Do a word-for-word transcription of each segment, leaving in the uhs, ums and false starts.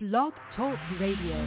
Blog Talk Radio.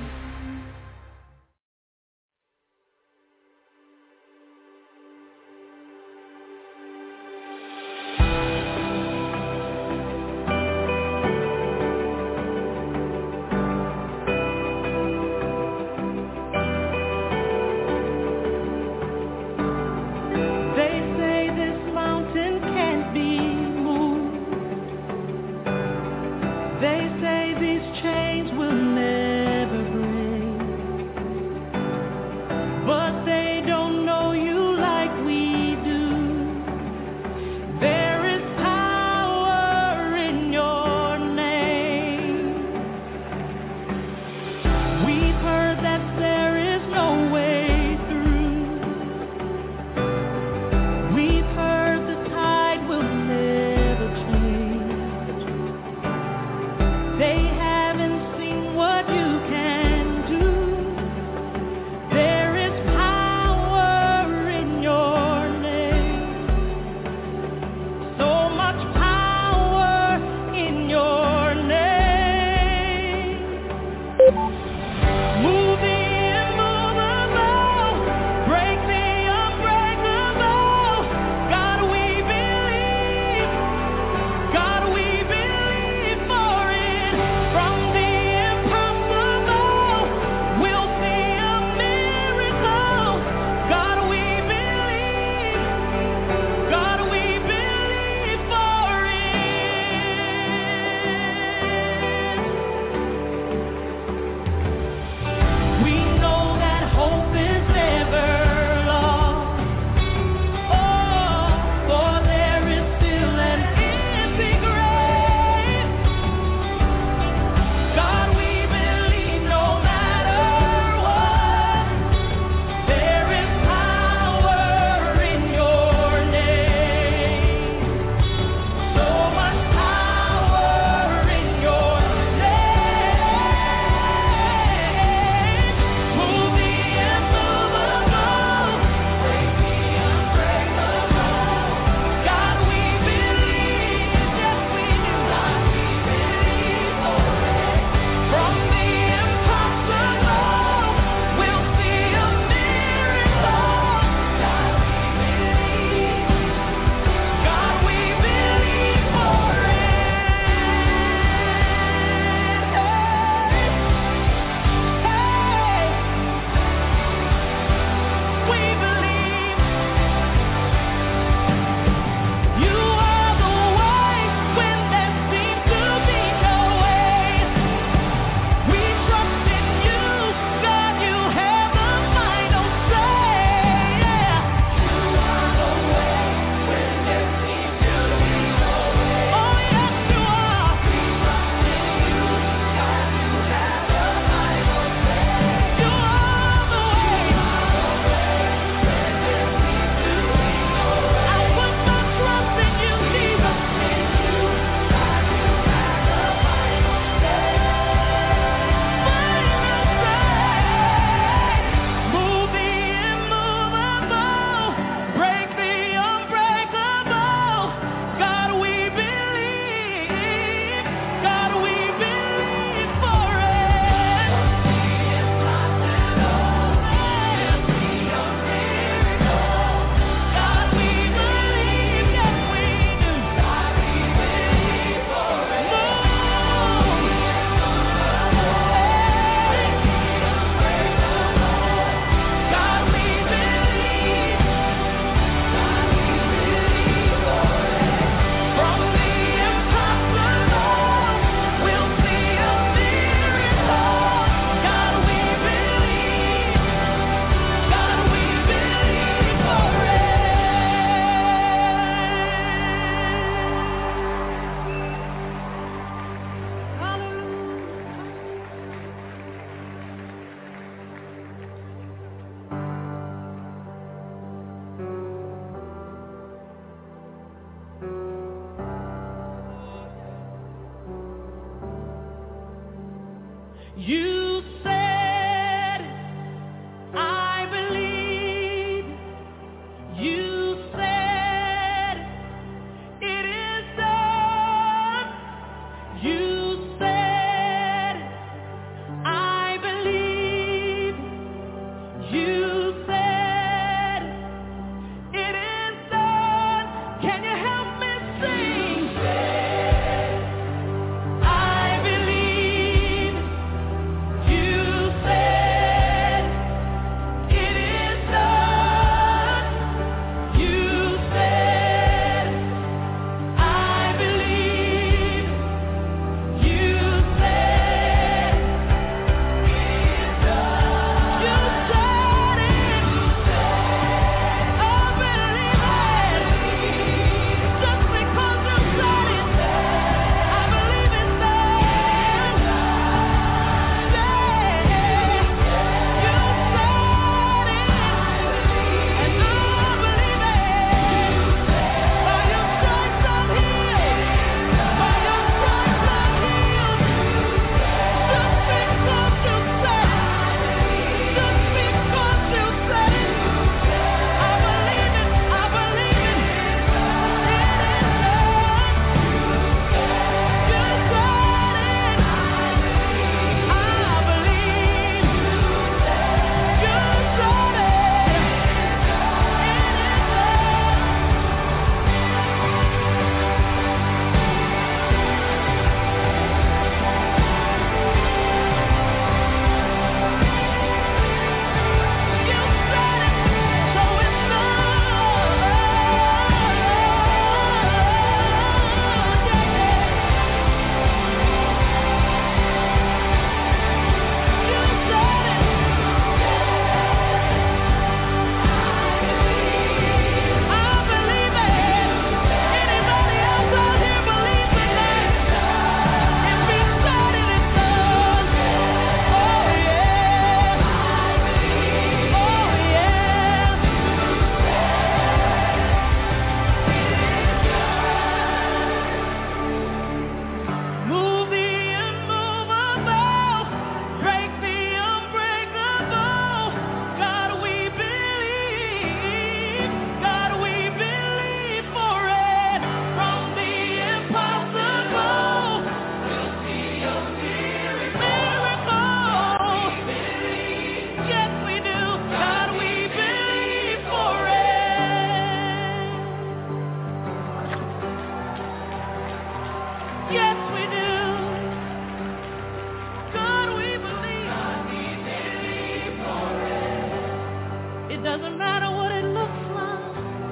Doesn't matter what it looks like.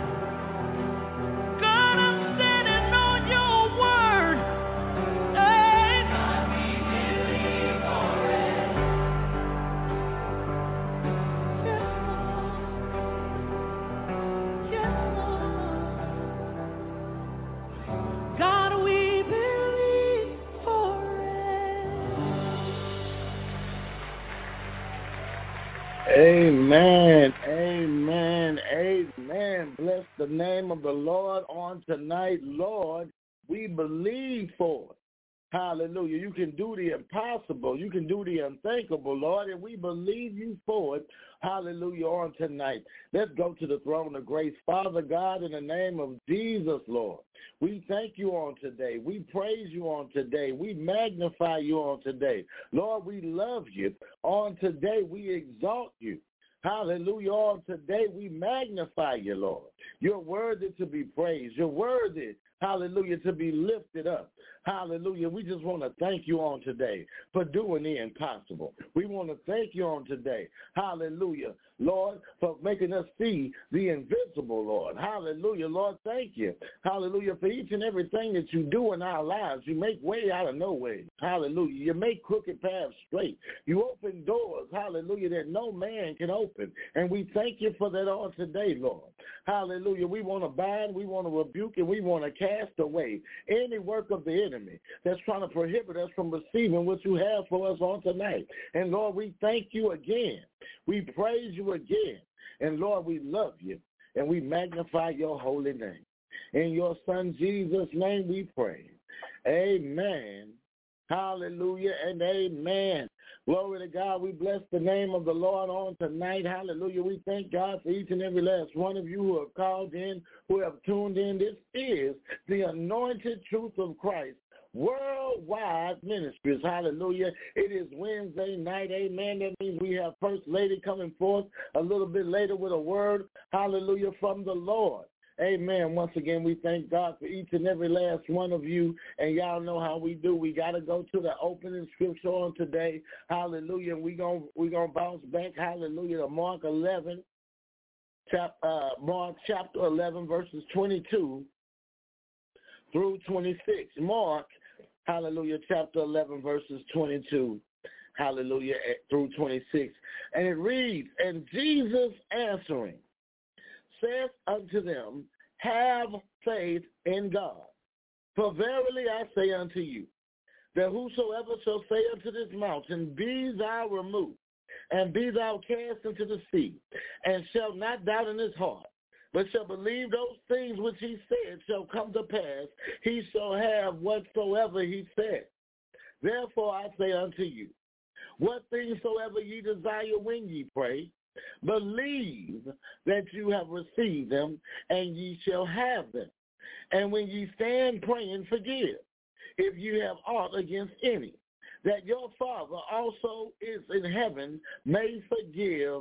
God, I'm standing on your word. Hey. God, we believe for it. Yes, Lord. Yes, Lord. God, we believe for it. Amen, amen, amen. Bless the name of the Lord on tonight. Lord, we believe for it. Hallelujah. You can do the impossible. You can do the unthinkable, Lord, and we believe you for it. Hallelujah on tonight. Let's go to the throne of grace. Father God, in the name of Jesus, Lord, we thank you on today. We praise you on today. We magnify you on today. Lord, we love you. On today, we exalt you. Hallelujah. On today, we magnify you, Lord. You're worthy to be praised. You're worthy, hallelujah, to be lifted up. Hallelujah. We just want to thank you on today for doing the impossible. We want to thank you on today, hallelujah, Lord, for making us see the invisible, Lord. Hallelujah, Lord, thank you. Hallelujah, for each and everything that you do in our lives. You make way out of no way. Hallelujah. You make crooked paths straight. You open doors, hallelujah, that no man can open. And we thank you for that on today, Lord. Hallelujah. We want to bind, we want to rebuke, and we want to cast away any work of the enemy that's trying to prohibit us from receiving what you have for us on tonight. And Lord, we thank you again. We praise you again. And Lord, we love you and we magnify your holy name. In your son Jesus' name we pray. Amen. Hallelujah and amen. Glory to God. We bless the name of the Lord on tonight. Hallelujah. We thank God for each and every last one of you who have called in, who have tuned in. This is the Anointed Truth of Christ Worldwide Ministries. Hallelujah. It is Wednesday night. Amen. That means we have First Lady coming forth a little bit later with a word. Hallelujah. From the Lord. Amen. Once again, we thank God for each and every last one of you. And y'all know how we do. We got to go to the opening scripture on today. Hallelujah. And we're going we gonna bounce back, hallelujah, to Mark eleven, chap, uh, Mark chapter eleven, verses twenty-two through twenty-six. Mark, hallelujah, chapter eleven, verses twenty-two, hallelujah, through twenty-six. And it reads, and Jesus answering saith unto them, have faith in God. For verily I say unto you, that whosoever shall say unto this mountain, be thou removed, and be thou cast into the sea, and shall not doubt in his heart, but shall believe those things which he said shall come to pass, he shall have whatsoever he said. Therefore I say unto you, what things soever ye desire when ye pray, believe that you have received them, and ye shall have them. And when ye stand praying, forgive, if you have aught against any, that your Father also is in heaven may forgive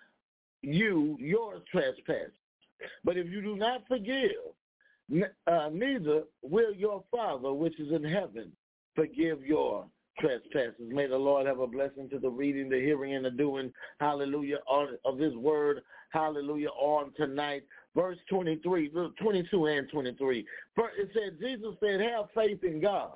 you your trespasses. But if you do not forgive, uh, neither will your Father which is in heaven forgive your trespasses. May the Lord have a blessing to the reading, the hearing, and the doing, hallelujah, of his word, hallelujah, on tonight. Verse twenty-three, twenty-two and twenty-three. It said, Jesus said, have faith in God.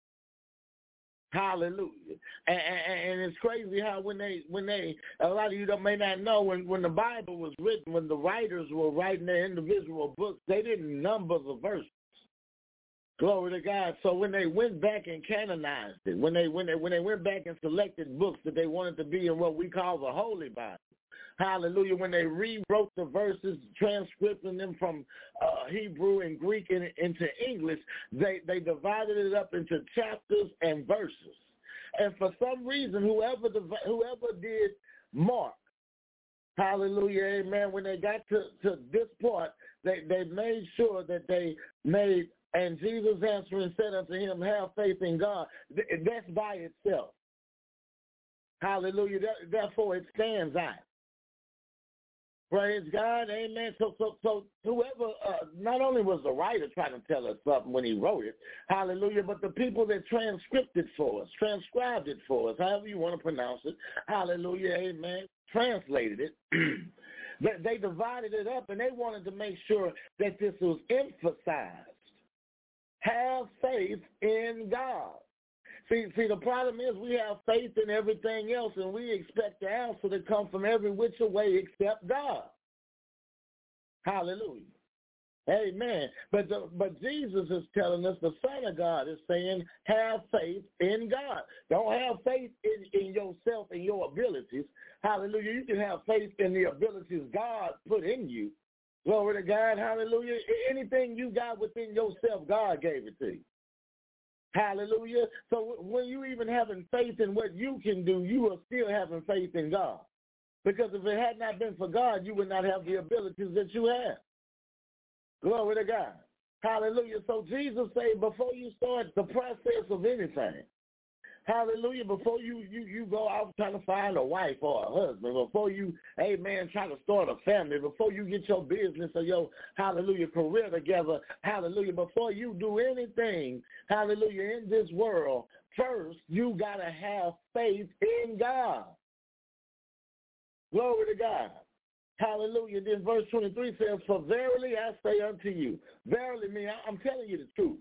Hallelujah. And, and, and it's crazy how when they, when they, a lot of you may not know, when, when the Bible was written, when the writers were writing their individual books, they didn't number the verses. Glory to God. So when they went back and canonized it, when they when they when they went back and selected books that they wanted to be in what we call the Holy Bible, hallelujah, when they rewrote the verses, transcripting them from uh, Hebrew and Greek in, into English, they, they divided it up into chapters and verses. And for some reason, whoever whoever did Mark, hallelujah, amen, when they got to, to this part, they, they made sure that they made, and Jesus answering said unto him, have faith in God. That's by itself. Hallelujah. Therefore, it stands out. Praise God. Amen. So, so, so whoever, uh, not only was the writer trying to tell us something when he wrote it, hallelujah, but the people that transcribed it for us, transcribed it for us, however you want to pronounce it, hallelujah, amen, translated it, They, they divided it up, and they wanted to make sure that this was emphasized. Have faith in God. See, see, the problem is we have faith in everything else, and we expect the answer to come from every which way except God. Hallelujah. Amen. But the, but Jesus is telling us, the Son of God is saying, have faith in God. Don't have faith in, in yourself and your abilities. Hallelujah. You can have faith in the abilities God put in you. Glory to God. Hallelujah. Anything you got within yourself, God gave it to you. Hallelujah. So when you even having faith in what you can do, you are still having faith in God. Because if it had not been for God, you would not have the abilities that you have. Glory to God. Hallelujah. So Jesus said, before you start the process of anything, hallelujah, before you, you, you go out trying to find a wife or a husband, before you, amen, try to start a family, before you get your business or your, hallelujah, career together, hallelujah, before you do anything, hallelujah, in this world, first you got to have faith in God. Glory to God. Hallelujah. Then verse twenty-three says, for verily I say unto you, verily me, I'm telling you the truth.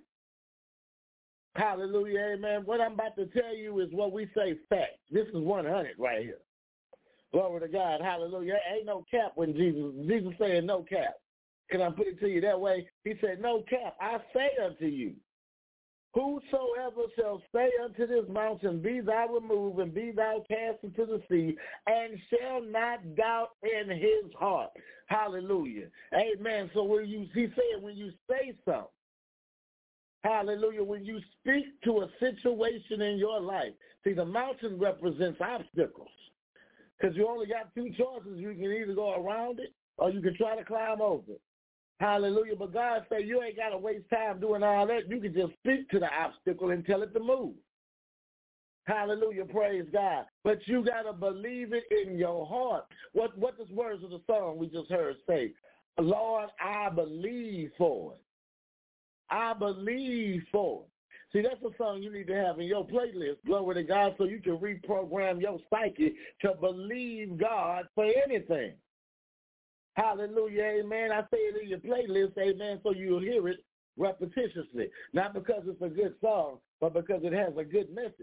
Hallelujah, amen. What I'm about to tell you is what we say fact. This is one hundred right here. Glory to God, hallelujah. Ain't no cap when Jesus, Jesus saying no cap. Can I put it to you that way? He said, no cap, I say unto you, whosoever shall say unto this mountain, be thou removed and be thou cast into the sea, and shall not doubt in his heart. Hallelujah. Amen. So when you, he said, when you say something, hallelujah, when you speak to a situation in your life, see, the mountain represents obstacles because you only got two choices. You can either go around it or you can try to climb over it. Hallelujah. But God said you ain't got to waste time doing all that. You can just speak to the obstacle and tell it to move. Hallelujah. Praise God. But you got to believe it in your heart. What, what does words of the song we just heard say? Lord, I believe for it. I believe for it. See, that's a song you need to have in your playlist, glory to God, so you can reprogram your psyche to believe God for anything. Hallelujah, amen. I say it in your playlist, amen, so you'll hear it repetitiously. Not because it's a good song, but because it has a good message.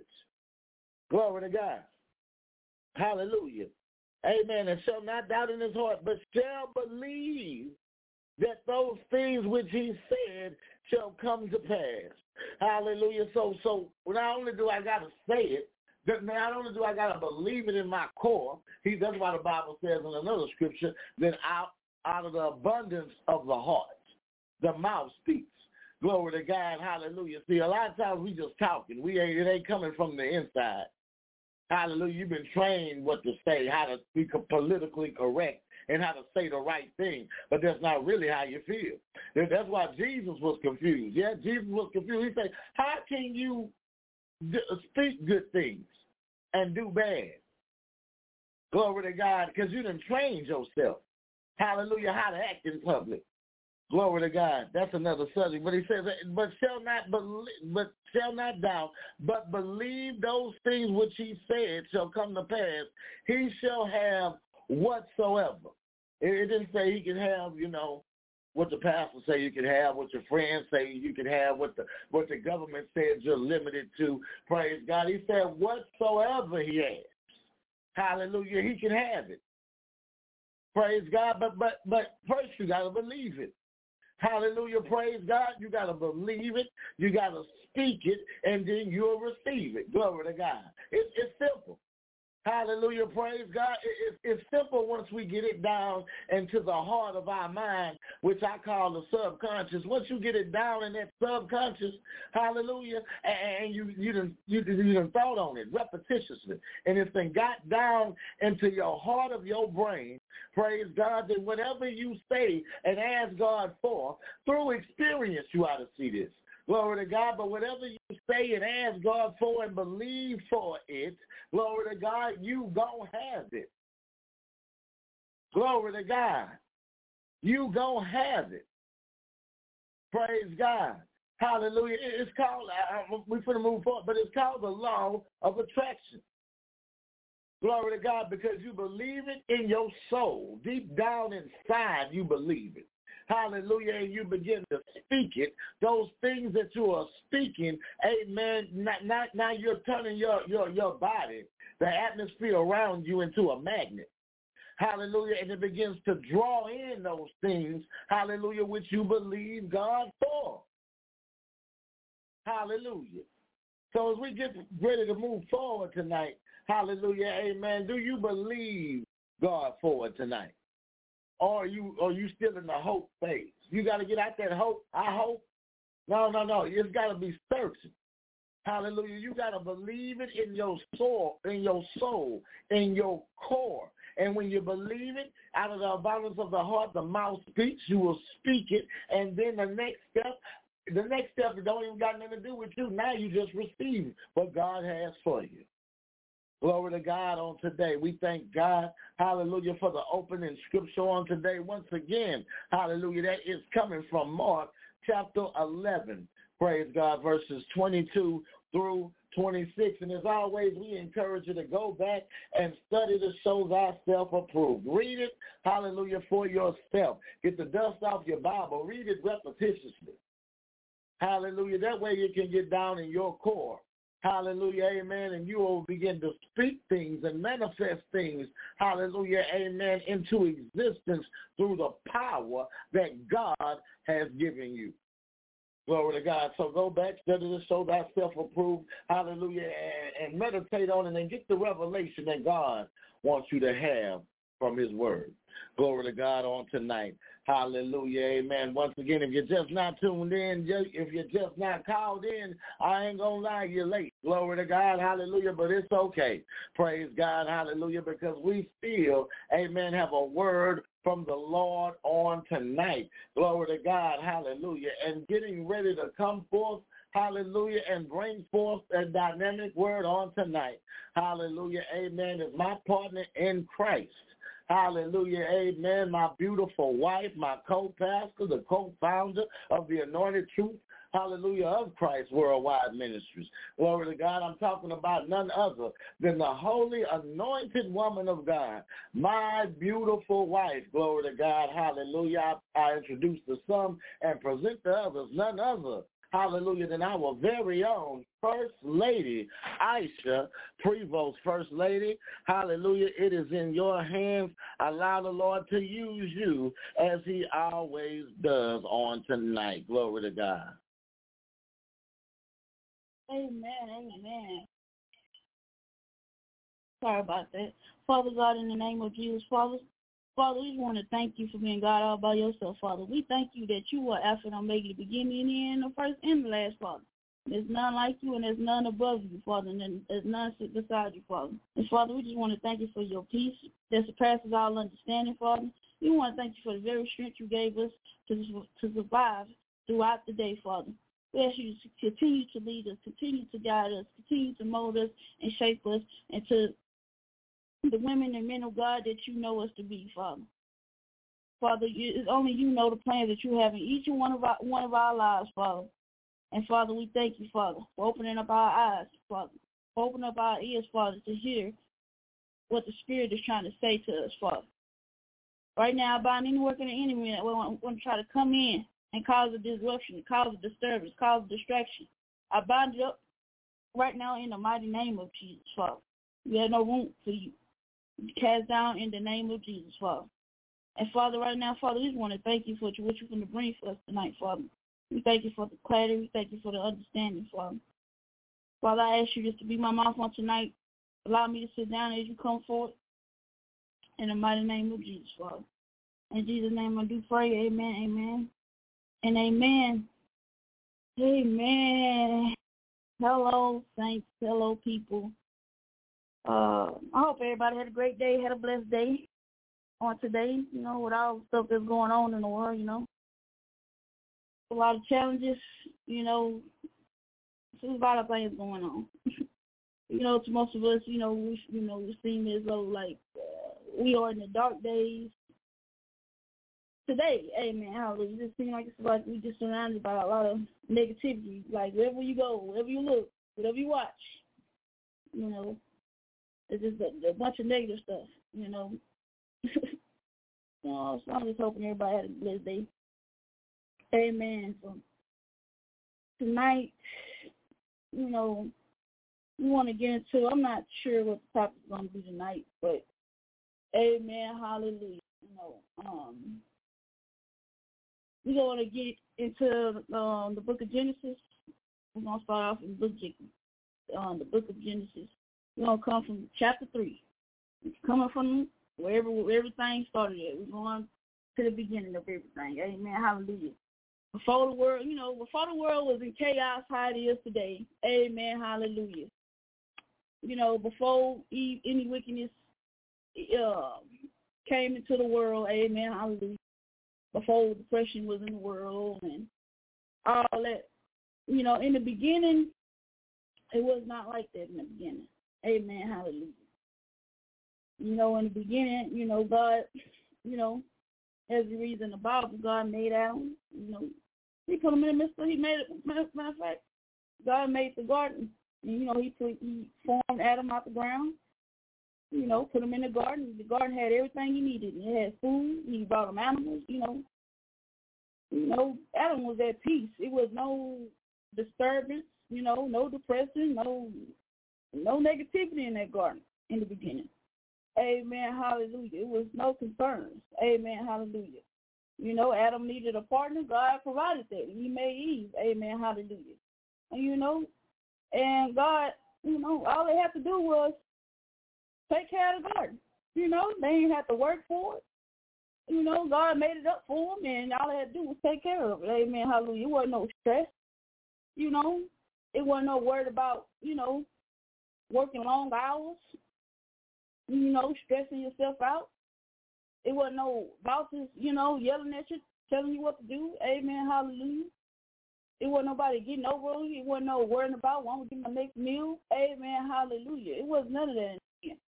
Glory to God. Hallelujah. Amen. And shall not doubt in his heart, but shall believe that those things which he said shall come to pass. Hallelujah. So, so not only do I got to say it, not only do I got to believe it in my core, he, that's why the Bible says in another scripture, that out, out of the abundance of the heart, the mouth speaks. Glory to God. Hallelujah. See, a lot of times we just talking. We ain't, it ain't coming from the inside. Hallelujah. You've been trained what to say, how to be politically correct, and how to say the right thing, but that's not really how you feel. That's why Jesus was confused. Yeah, Jesus was confused. He said, how can you speak good things and do bad? Glory to God, because you done trained yourself. Hallelujah, how to act in public. Glory to God. That's another subject. But he says, but shall not believe, but shall not doubt, but believe those things which he said shall come to pass. He shall have whatsoever. It didn't say he could have, you know, what the pastor say you can have, what your friends say you can have, what the what the government says you're limited to. Praise God. He said whatsoever he has. Hallelujah. He can have it. Praise God. But but but first you gotta believe it. Hallelujah. Praise God. You gotta believe it. You gotta speak it, and then you'll receive it. Glory to God. It's it's simple. Hallelujah, praise God. It, it, it's simple once we get it down into the heart of our mind, which I call the subconscious. Once you get it down in that subconscious, hallelujah, and you you done, you, you done thought on it repetitiously, and it's been got down into your heart of your brain, praise God, that whatever you say and ask God for, through experience you ought to see this. Glory to God, but whatever you say and ask God for and believe for it, glory to God, you gonna have it. Glory to God. You gonna have it. Praise God. Hallelujah. It's called, uh, we're going to move forward, but it's called the law of attraction. Glory to God, because you believe it in your soul. Deep down inside, you believe it. Hallelujah. And you begin to speak it. Those things that you are speaking, amen, not, not, now you're turning your, your, your body, the atmosphere around you, into a magnet. Hallelujah. And it begins to draw in those things, hallelujah, which you believe God for. Hallelujah. So as we get ready to move forward tonight, hallelujah, amen, do you believe God for it tonight? Or are you, or are you still in the hope phase? You got to get out that hope. I hope. No, no, no. It's got to be certain. Hallelujah. You got to believe it in your soul, in your soul, in your core. And when you believe it, out of the abundance of the heart, the mouth speaks. You will speak it. And then the next step, the next step don't even got nothing to do with you. Now you just receive what God has for you. Glory to God on today. We thank God, hallelujah, for the opening scripture on today. Once again, hallelujah, that is coming from Mark chapter eleven. Praise God, verses twenty-two through twenty-six. And as always, we encourage you to go back and study to show thyself approved. Read it, hallelujah, for yourself. Get the dust off your Bible. Read it repetitiously. Hallelujah. That way you can get down in your core. Hallelujah, amen, and you will begin to speak things and manifest things, hallelujah, amen, into existence through the power that God has given you. Glory to God. So go back, study to show thyself approved, hallelujah, and, and meditate on it and get the revelation that God wants you to have from his word. Glory to God on tonight. Hallelujah, amen. Once again, if you're just not tuned in, if you're just not called in, I ain't going to lie, you're late. Glory to God, hallelujah, but it's okay. Praise God, hallelujah, because we still, amen, have a word from the Lord on tonight. Glory to God, hallelujah, and getting ready to come forth, hallelujah, and bring forth a dynamic word on tonight. Hallelujah, amen, is my partner in Christ. Hallelujah, amen, my beautiful wife, my co-pastor, the co-founder of the Anointed Truth, hallelujah, of Christ Worldwide Ministries. Glory to God, I'm talking about none other than the holy anointed woman of God, my beautiful wife. Glory to God, hallelujah. I, I introduce to some and present to others none other, hallelujah, than our very own First Lady, Aisha Prevost. First Lady, hallelujah, it is in your hands. Allow the Lord to use you as he always does on tonight. Glory to God. Amen, amen. Sorry about that. Father God, in the name of Jesus, Father, Father, we just want to thank you for being God all by yourself, Father. We thank you that you are Alpha and Omega, the beginning and the end, the first and the last, Father. There's none like you, and there's none above you, Father, and there's none sit beside you, Father. And, Father, we just want to thank you for your peace that surpasses all understanding, Father. We want to thank you for the very strength you gave us to, to survive throughout the day, Father. We ask you to continue to lead us, continue to guide us, continue to mold us and shape us into the women and men of God that you know us to be, Father. Father, it's only you know the plans that you have in each and one of our, one of our lives, Father. And, Father, we thank you, Father, for opening up our eyes, Father, for opening up our ears, Father, to hear what the Spirit is trying to say to us, Father. Right now, I bind any work of the enemy that want to try to come in and cause a disruption, cause a disturbance, cause a distraction. I bind it up right now in the mighty name of Jesus, Father. We have no room for you. Cast down in the name of Jesus, Father. And, Father, right now, Father, we just want to thank you for what you're going to bring for us tonight, Father. We thank you for the clarity. We thank you for the understanding, Father. Father, I ask you just to be my mouth on tonight. Allow me to sit down as you come forward. In the mighty name of Jesus, Father. In Jesus' name I do pray. Amen, amen, and amen. Amen. Hello, saints. Hello, people. Uh, I hope everybody had a great day, had a blessed day on today, you know, with all the stuff that's going on in the world, you know. A lot of challenges, you know. There's a lot of things going on. You know, to most of us, you know, we, you know, we seem as though, like, uh, we are in the dark days. Today, amen, hallelujah. It just seems like it's like we just surrounded by a lot of negativity. Like, wherever you go, wherever you look, whatever you watch, you know, It's just a, a bunch of negative stuff, you know. So, so I'm just hoping everybody had a blessed day. Amen. So tonight, you know, we want to get into, I'm not sure what the topic is going to be tonight, but amen, hallelujah. You know, um, we're going to get into um, the book of Genesis. We're going to start off in the book, um, the book of Genesis. We're going to come from chapter three. It's coming from wherever where everything started at. We're going to the beginning of everything. Amen, hallelujah. Before the world, you know, before the world was in chaos, how it is today. Amen, hallelujah. You know, before any wickedness uh, came into the world, amen, hallelujah. Before depression was in the world and all that, you know, in the beginning, it was not like that in the beginning. Amen, hallelujah. You know, in the beginning, you know, God, you know, as you read in the Bible, God made Adam, you know, he put him in the midst of, he made it, matter of fact, God made the garden. And, you know, he put, he formed Adam out the ground, you know, put him in the garden. The garden had everything he needed. It had food. He brought him animals, you know. You know, Adam was at peace. It was no disturbance, you know, no depression, no no negativity in that garden in the beginning. Amen, hallelujah. It was no concerns. Amen, hallelujah. You know, Adam needed a partner. God provided that. He made Eve. Amen, hallelujah. And, you know, and God, you know, all they had to do was take care of the garden. You know, they didn't have to work for it. You know, God made it up for them, and all they had to do was take care of it. Amen, hallelujah. It wasn't no stress. You know, it wasn't no worried about, you know, working long hours, you know, stressing yourself out. It wasn't no bosses, you know, yelling at you, telling you what to do. Amen, hallelujah. It wasn't nobody getting over on you. It wasn't no worrying about, well, I'm going to get my next meal. Amen, hallelujah. It was none of that in the end.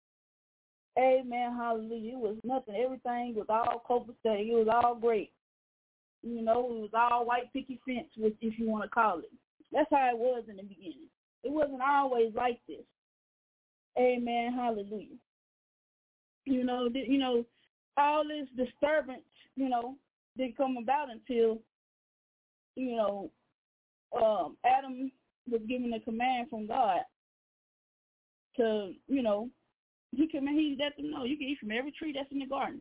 Amen, hallelujah. It was nothing. Everything was all copacetic. It was all great. You know, it was all white picket fence, if you want to call it. That's how it was in the beginning. It wasn't always like this. Amen, hallelujah. You know, th- you know, all this disturbance, you know, didn't come about until, you know, um, Adam was given a command from God to, you know, he could, he let them know you can eat from every tree that's in the garden.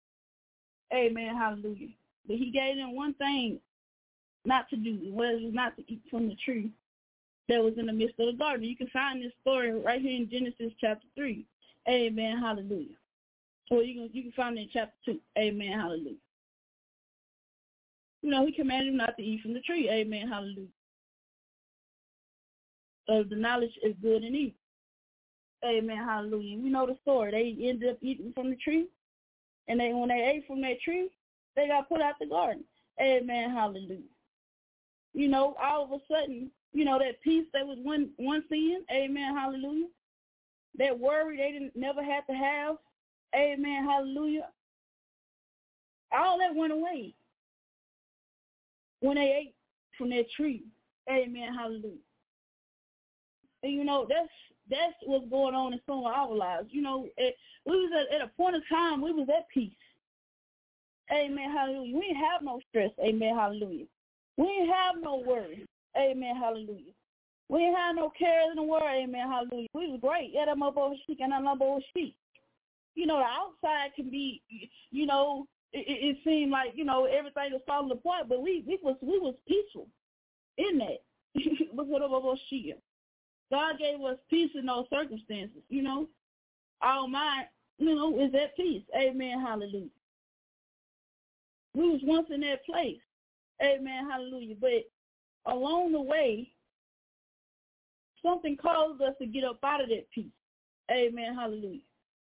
Amen, hallelujah. But he gave them one thing not to do, was not to eat from the tree that was in the midst of the garden. You can find this story right here in Genesis chapter three. Amen, hallelujah. Or you can you can find it in chapter two. Amen, hallelujah. You know, he commanded him not to eat from the tree. Amen, hallelujah. Of the knowledge is good and evil. Amen, hallelujah. We know the story. They ended up eating from the tree, and they when they ate from that tree, they got put out the garden. Amen, hallelujah. You know, all of a sudden, you know, that peace that was one one sin, amen, hallelujah. That worry they didn't never had to have, amen, hallelujah. All that went away when they ate from that tree, amen, hallelujah. And you know, that's that's what's going on in some of our lives. You know, it, we was at, at a point of time we was at peace. Amen, hallelujah. We didn't have no stress, amen, hallelujah. We didn't have no worry, amen, hallelujah. We didn't have no cares in the world, amen, hallelujah. We was great. Yeah, that motherfucker sheep and that motherfucker sheep. You know, the outside can be, you know, it, it, it seemed like, you know, everything was falling apart, but we we was we was peaceful in that. Look what about sheep. God gave us peace in those circumstances, you know. Our mind, you know, is at peace. Amen, hallelujah. We was once in that place. Amen, hallelujah. But along the way, something caused us to get up out of that peace. Amen, hallelujah.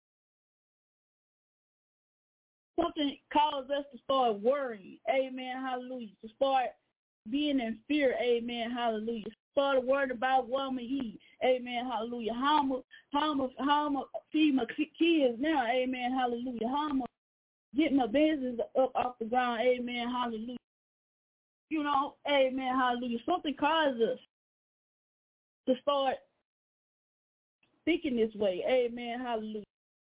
Something caused us to start worrying. Amen, hallelujah. To start being in fear. Amen, hallelujah. Started worried about what I'm going to eat. Amen, hallelujah. How I'm going to feed my kids now. Amen, hallelujah. How I'm going to get my business up off the ground. Amen, hallelujah. You know, amen, hallelujah. Something caused us to start thinking this way. Amen. Hallelujah.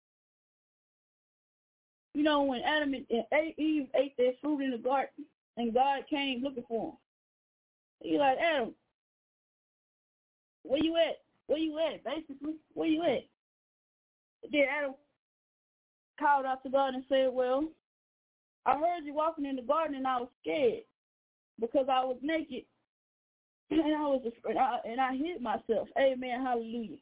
You know, when Adam and Eve ate that fruit in the garden and God came looking for them, He's like, Adam, where you at? Where you at, basically? Where you at? Then Adam called out to God and said, well, I heard you walking in the garden and I was scared because I was naked and I was and I, and I hid myself. Amen. Hallelujah.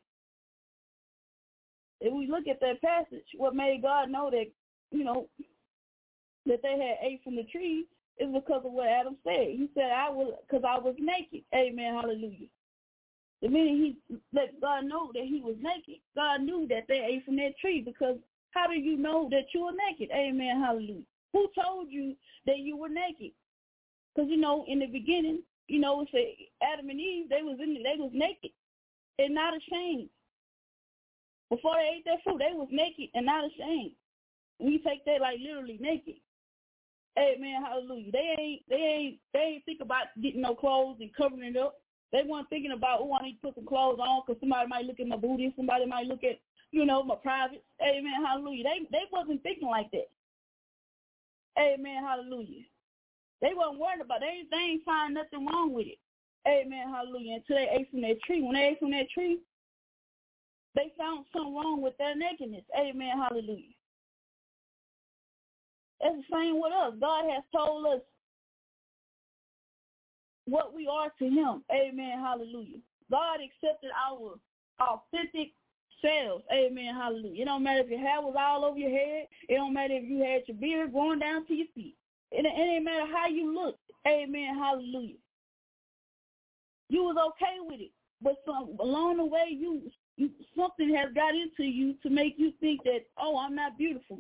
If we look at that passage, what made God know that, you know, that they had ate from the tree is because of what Adam said. He said, I was, because I was naked. Amen. Hallelujah. The minute he let God know that he was naked, God knew that they ate from that tree, because how do you know that you were naked? Amen. Hallelujah. Who told you that you were naked? Because, you know, in the beginning, you know, it said Adam and Eve, they was in, they was naked and not ashamed. Before they ate that fruit, they was naked and not ashamed. We take that like literally naked. Amen. Hallelujah. They ain't, they ain't, they ain't think about getting no clothes and covering it up. They weren't thinking about, oh, I need to put some clothes on because somebody might look at my booty, somebody might look at, you know, my privates. Amen. Hallelujah. They they wasn't thinking like that. Amen. Hallelujah. They wasn't worried about it. They, they ain't find nothing wrong with it. Amen. Hallelujah. Until they ate from that tree. When they ate from that tree, they found something wrong with their nakedness. Amen. Hallelujah. It's the same with us. God has told us what we are to him. Amen. Hallelujah. God accepted our authentic selves. Amen. Hallelujah. It don't matter if your hair was all over your head. It don't matter if you had your beard going down to your feet. It, it ain't matter how you looked. Amen. Hallelujah. You was okay with it. But some, along the way, you, you something has got into you to make you think that, oh, I'm not beautiful.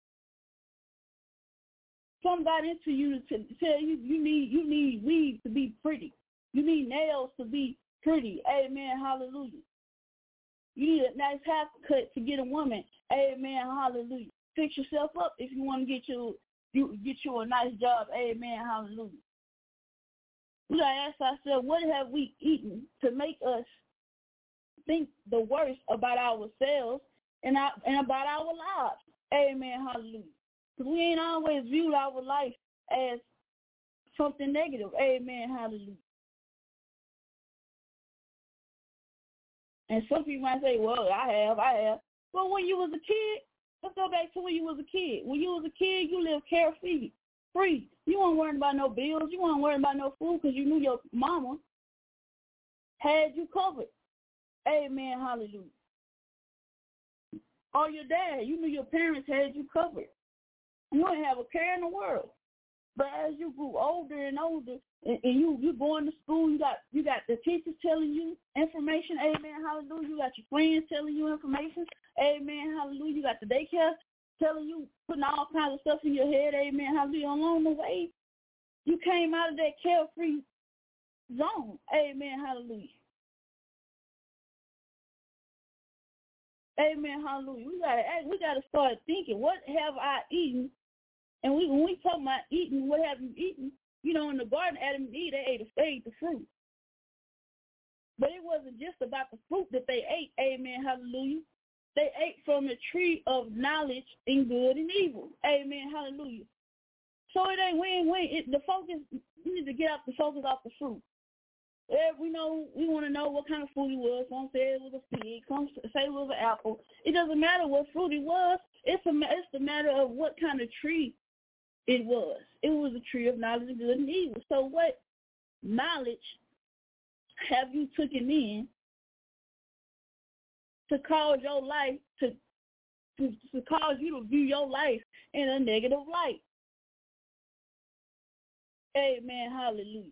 Some got into you to tell you you need you need weave to be pretty. You need nails to be pretty. Amen. Hallelujah. You need a nice haircut to get a woman. Amen. Hallelujah. Fix yourself up if you want to get you you get you a nice job. Amen. Hallelujah. We gotta ask ourselves, what have we eaten to make us think the worst about ourselves and our, and about our lives? Amen. Hallelujah. Because we ain't always viewed our life as something negative. Amen. Hallelujah. And some people might say, well, I have, I have. Well, when you was a kid, let's go back to when you was a kid. When you was a kid, you lived carefree. Free. You weren't worrying about no bills. You weren't worrying about no food because you knew your mama had you covered. Amen. Hallelujah. Or your dad, you knew your parents had you covered. You didn't have a care in the world. But as you grew older and older, and, and you you going to school, you got you got the teachers telling you information. Amen. Hallelujah. You got your friends telling you information. Amen. Hallelujah. You got the daycare telling you, putting all kinds of stuff in your head. Amen. Hallelujah. Along the way, you came out of that carefree zone. Amen. Hallelujah. Amen. Hallelujah. We gotta we gotta start thinking, what have I eaten? And we, when we talk about eating, what have you eaten? You know, in the garden, Adam and Eve, they ate, they ate the fruit. But it wasn't just about the fruit that they ate. Amen. Hallelujah. They ate from the tree of knowledge in good and evil. Amen. Hallelujah. So it ain't win win. It, the focus, we need to get out the focus off the fruit. Yeah, we know we want to know what kind of fruit it was. Some say it was a fig. Some say it was an apple. It doesn't matter what fruit it was. It's a it's the matter of what kind of tree it was. It was a tree of knowledge of good and evil. So what knowledge have you taken in to cause your life to, to to cause you to view your life in a negative light? Amen. Hallelujah.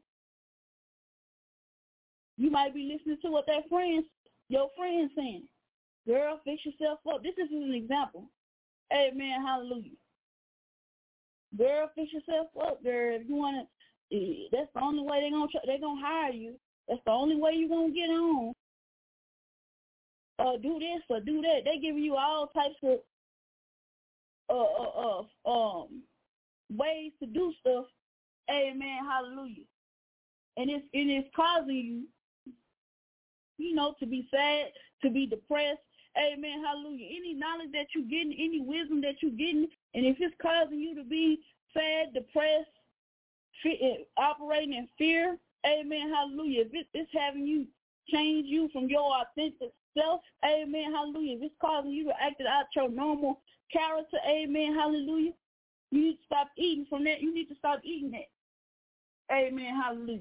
You might be listening to what that friend, your friend saying. Girl, fix yourself up. This is an example. Amen. Hallelujah. Girl, fix yourself up, girl. If you want to, that's the only way they're going to they're gonna hire you. That's the only way you're going to get on. Or do this or do that. They give you all types of uh, uh, uh, um, ways to do stuff. Amen. Hallelujah. And it's, it is causing you, you know, to be sad, to be depressed. Amen, hallelujah. Any knowledge that you're getting, any wisdom that you're getting, and if it's causing you to be sad, depressed, fe- operating in fear, amen, hallelujah. If it, it's having you change you from your authentic self, amen, hallelujah. If it's causing you to act out your normal character, amen, hallelujah. You need to stop eating from that. You need to stop eating that. Amen, hallelujah.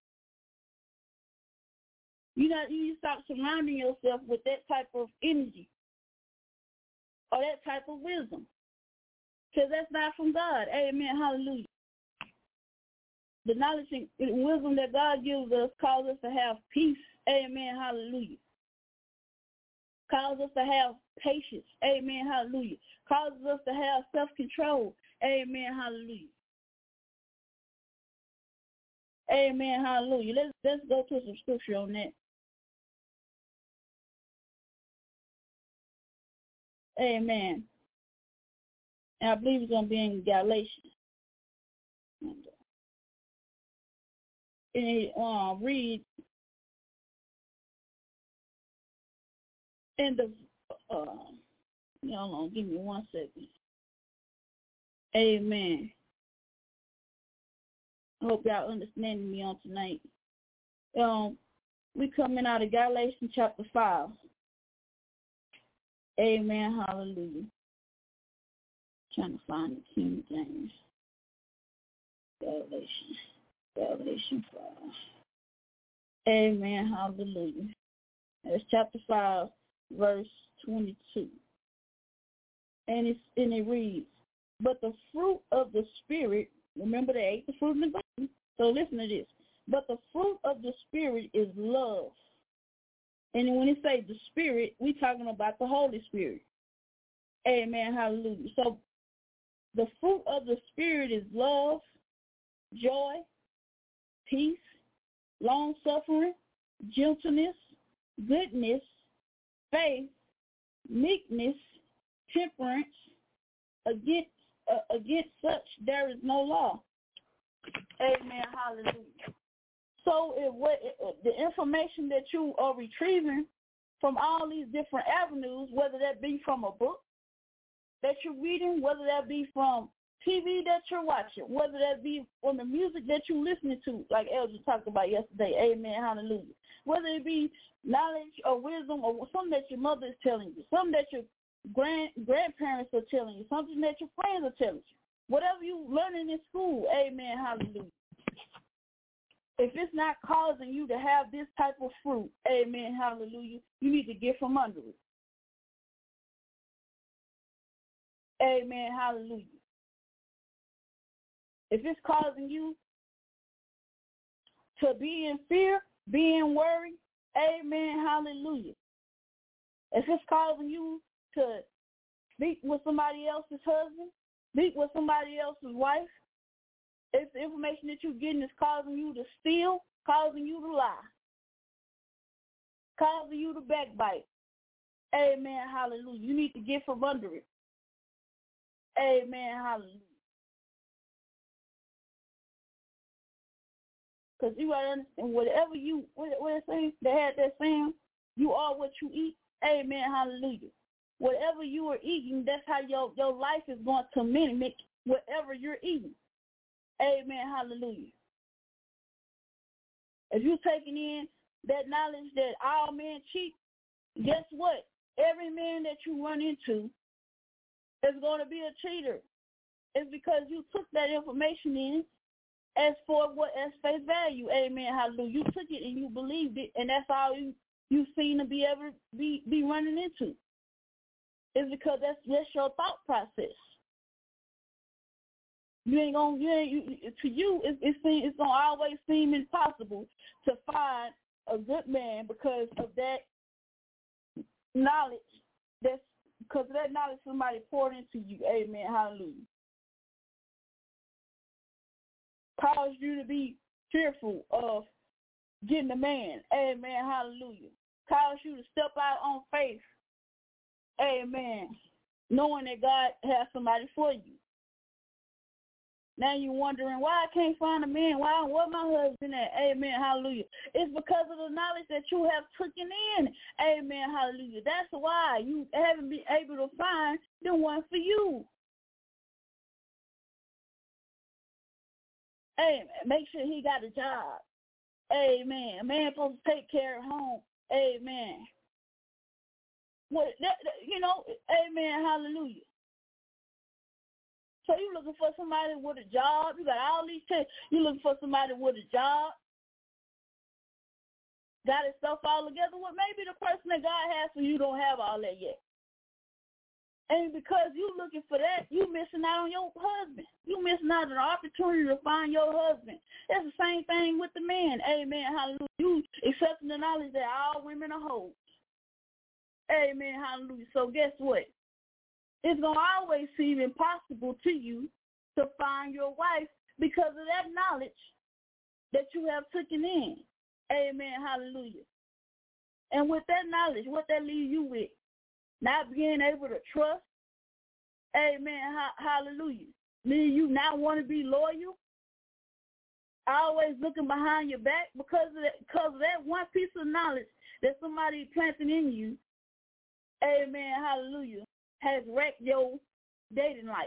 You know, you need to stop surrounding yourself with that type of energy or that type of wisdom, because that's not from God. Amen, hallelujah. The knowledge and wisdom that God gives us calls us to have peace. Amen, hallelujah. Calls us to have patience. Amen, hallelujah. Causes us to have self-control. Amen, hallelujah. Amen, hallelujah. Let's, let's go to some scripture on that. Amen. And I believe it's going to be in Galatians. And it uh, reads in the, uh, hold on, give me one second. Amen. I hope y'all understanding me on tonight. Um, we coming out of Galatians chapter five. Amen, hallelujah. Trying to find the King James. Galatians. Galatians five. Amen, hallelujah. That's chapter five, verse twenty-two. And, it's, and it reads, but the fruit of the Spirit, remember they ate the fruit in the garden, so listen to this. But the fruit of the Spirit is love. And when it says the Spirit, we're talking about the Holy Spirit. Amen, hallelujah. So the fruit of the Spirit is love, joy, peace, long-suffering, gentleness, goodness, faith, meekness, temperance. Against uh, against such there is no law. Amen, hallelujah. So it, what, it, the information that you are retrieving from all these different avenues, whether that be from a book that you're reading, whether that be from T V that you're watching, whether that be from the music that you're listening to, like Elder talked about yesterday, amen, hallelujah. Whether it be knowledge or wisdom or something that your mother is telling you, something that your grand grandparents are telling you, something that your friends are telling you, whatever you learning in school, amen, hallelujah. If it's not causing you to have this type of fruit, amen, hallelujah, you need to get from under it. Amen, hallelujah. If it's causing you to be in fear, be in worry, amen, hallelujah. If it's causing you to speak with somebody else's husband, speak with somebody else's wife, if the information that you're getting is causing you to steal, causing you to lie, causing you to backbite, amen, hallelujah. You need to get from under it. Amen, hallelujah. Because you got to understand, whatever you, what, what it saying, they had that saying, you are what you eat. Amen, hallelujah. Whatever you are eating, that's how your, your life is going to mimic whatever you're eating. Amen, hallelujah. If you're taking in that knowledge that all men cheat, guess what? Every man that you run into is going to be a cheater. It's because you took that information in as for what as face value. Amen, hallelujah. You took it and you believed it, and that's all you you seem to be ever be, be running into. It's because that's that's your thought process. You ain't gonna you ain't you, to you it, it seem, it's gonna always seem impossible to find a good man because of that knowledge. That's because of that knowledge somebody poured into you. Amen, hallelujah. Cause you to be fearful of getting a man. Amen, hallelujah. Cause you to step out on faith. Amen. Knowing that God has somebody for you. Now you're wondering why I can't find a man. Why? Where my husband at? Amen. Hallelujah. It's because of the knowledge that you have taken in. Amen. Hallelujah. That's why you haven't been able to find the one for you. Amen. Make sure he got a job. Amen. A man supposed to take care of home. Amen. What that, that, you know? Amen. Hallelujah. So you looking for somebody with a job? You got all these things. You looking for somebody with a job? Got his stuff all together? Well, maybe the person that God has for you don't have all that yet. And because you looking for that, you missing out on your husband. You missing out on the opportunity to find your husband. It's the same thing with the man. Amen. Hallelujah. You accepting the knowledge that all women are hoes. Amen. Hallelujah. So guess what? It's going to always seem impossible to you to find your wife because of that knowledge that you have taken in. Amen. Hallelujah. And with that knowledge, what that leaves you with? Not being able to trust. Amen. Hallelujah. Leave you not want to be loyal. Always looking behind your back because of that, because of that one piece of knowledge that somebody planted in you. Amen. Hallelujah. Has wrecked your dating life.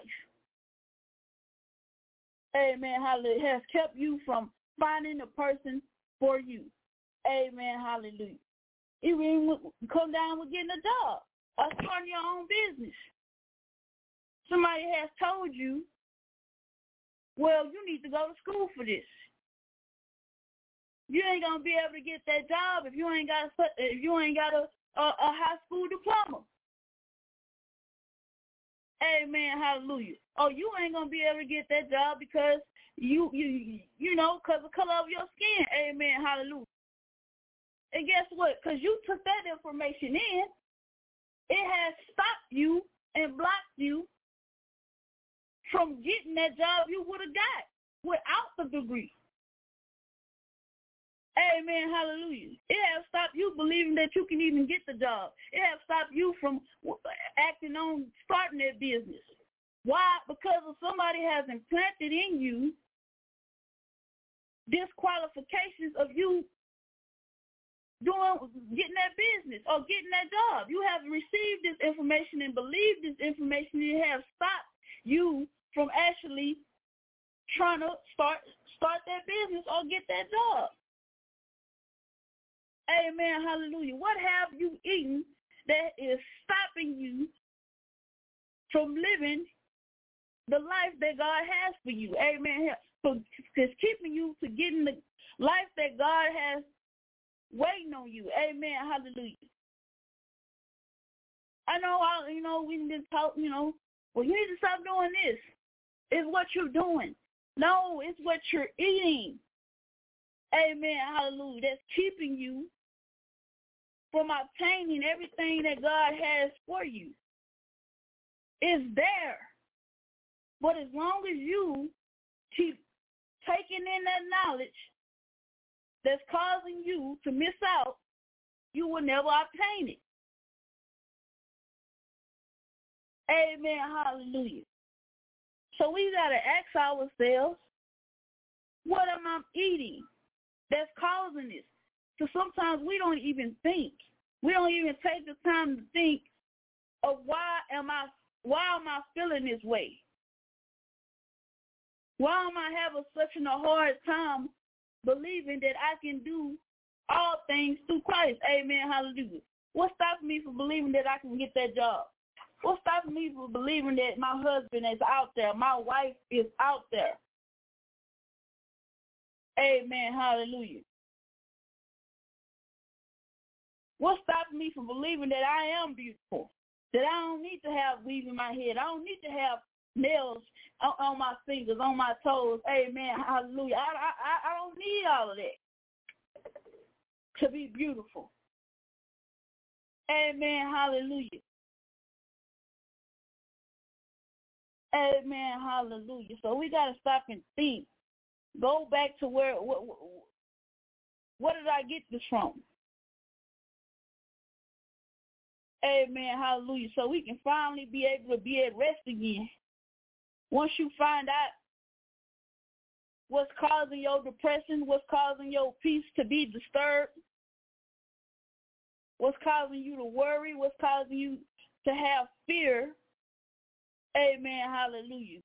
Amen. Hallelujah. Has kept you from finding a person for you. Amen. Hallelujah. Even come down with getting a job or starting your own business. Somebody has told you, well, you need to go to school for this. You ain't gonna be able to get that job if you ain't got a, if you ain't got a, a, a high school diploma. Amen. Hallelujah. Oh, you ain't gonna be able to get that job because you you you know because the color of your skin. Amen. Hallelujah. And guess what? Because you took that information in, it has stopped you and blocked you from getting that job you would have got without the degree. Amen. Hallelujah. It has stopped you believing that you can even get the job. It has stopped you from acting on starting that business. Why? Because if somebody has implanted in you disqualifications of you doing getting that business or getting that job. You have received this information and believed this information, and it has stopped you from actually trying to start start that business or get that job. Amen. Hallelujah. What have you eaten that is stopping you from living the life that God has for you? Amen. So it's keeping you to getting the life that God has waiting on you. Amen. Hallelujah. I know, I, you know, we didn't talk, you know, well, you need to stop doing this. It's what you're doing. No, it's what you're eating. Amen. Hallelujah. That's keeping you from obtaining everything that God has for you. It's there. But as long as you keep taking in that knowledge that's causing you to miss out, you will never obtain it. Amen. Hallelujah. So we got to ask ourselves, what am I eating that's causing this? So sometimes we don't even think. We don't even take the time to think of why am I why am I feeling this way? Why am I having such a hard time believing that I can do all things through Christ? Amen. Hallelujah. What stops me from believing that I can get that job? What stops me from believing that my husband is out there, my wife is out there? Amen. Hallelujah. What stops me from believing that I am beautiful? That I don't need to have weave in my head. I don't need to have nails on, on my fingers, on my toes. Amen. Hallelujah. I, I, I don't need all of that to be beautiful. Amen. Hallelujah. Amen. Hallelujah. So we got to stop and think. Go back to where, what, what did I get this from? Amen. Hallelujah. So we can finally be able to be at rest again. Once you find out what's causing your depression, what's causing your peace to be disturbed, what's causing you to worry, what's causing you to have fear. Amen, hallelujah.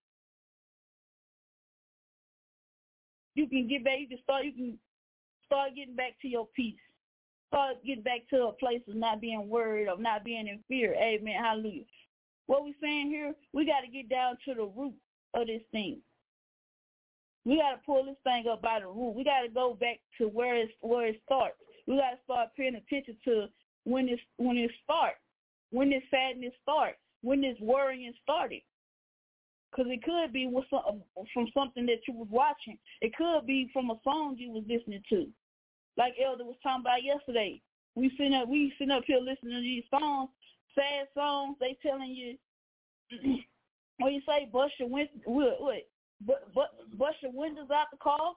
You can get back, you can start, you can start getting back to your peace. Start getting back to a place of not being worried, of not being in fear. Amen, hallelujah. What we're saying here, we got to get down to the root of this thing. We got to pull this thing up by the root. We got to go back to where it's, where it starts. We got to start paying attention to when it's, when it starts, when this sadness starts, when this worrying started. Because it could be with some, from something that you was watching. It could be from a song you was listening to. Like Elder was talking about yesterday. We sitting up, we sitting up here listening to these songs, sad songs. They telling you, when you say bust your windows, what, what, but, but, bust your windows out the car.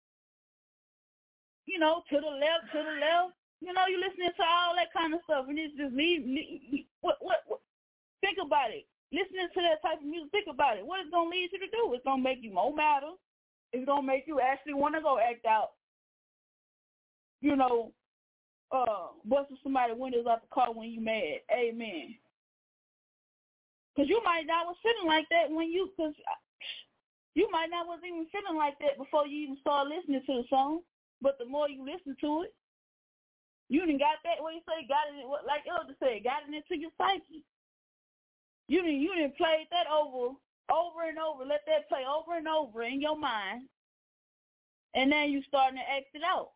You know, to the left, to the left. You know, you listening to all that kind of stuff, and it's just me. me what, what, what? Think about it. Listening to that type of music, think about it. What it's going to lead you to do? It's going to make you more madder. It's going to make you actually want to go act out, you know, uh, busting somebody's windows out the car when you mad. Amen. Because you might not was feeling like that when you, because you might not was even feeling like that before you even started listening to the song. But the more you listen to it, you done got that, what you say, got it, like Elder said, got it into your psyche. You didn't you didn't play that over, over and over. Let that play over and over in your mind. And then you starting to act it out.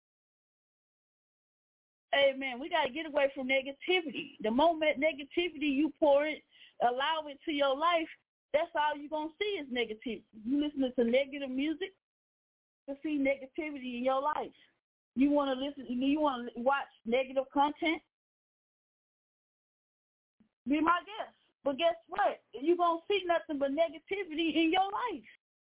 Amen. We got to get away from negativity. The moment negativity you pour it, allow it to your life, that's all you're going to see is negativity. You listen to negative music to see negativity in your life. You want to listen, you want to watch negative content? Be my guest. But guess what? You're going to see nothing but negativity in your life.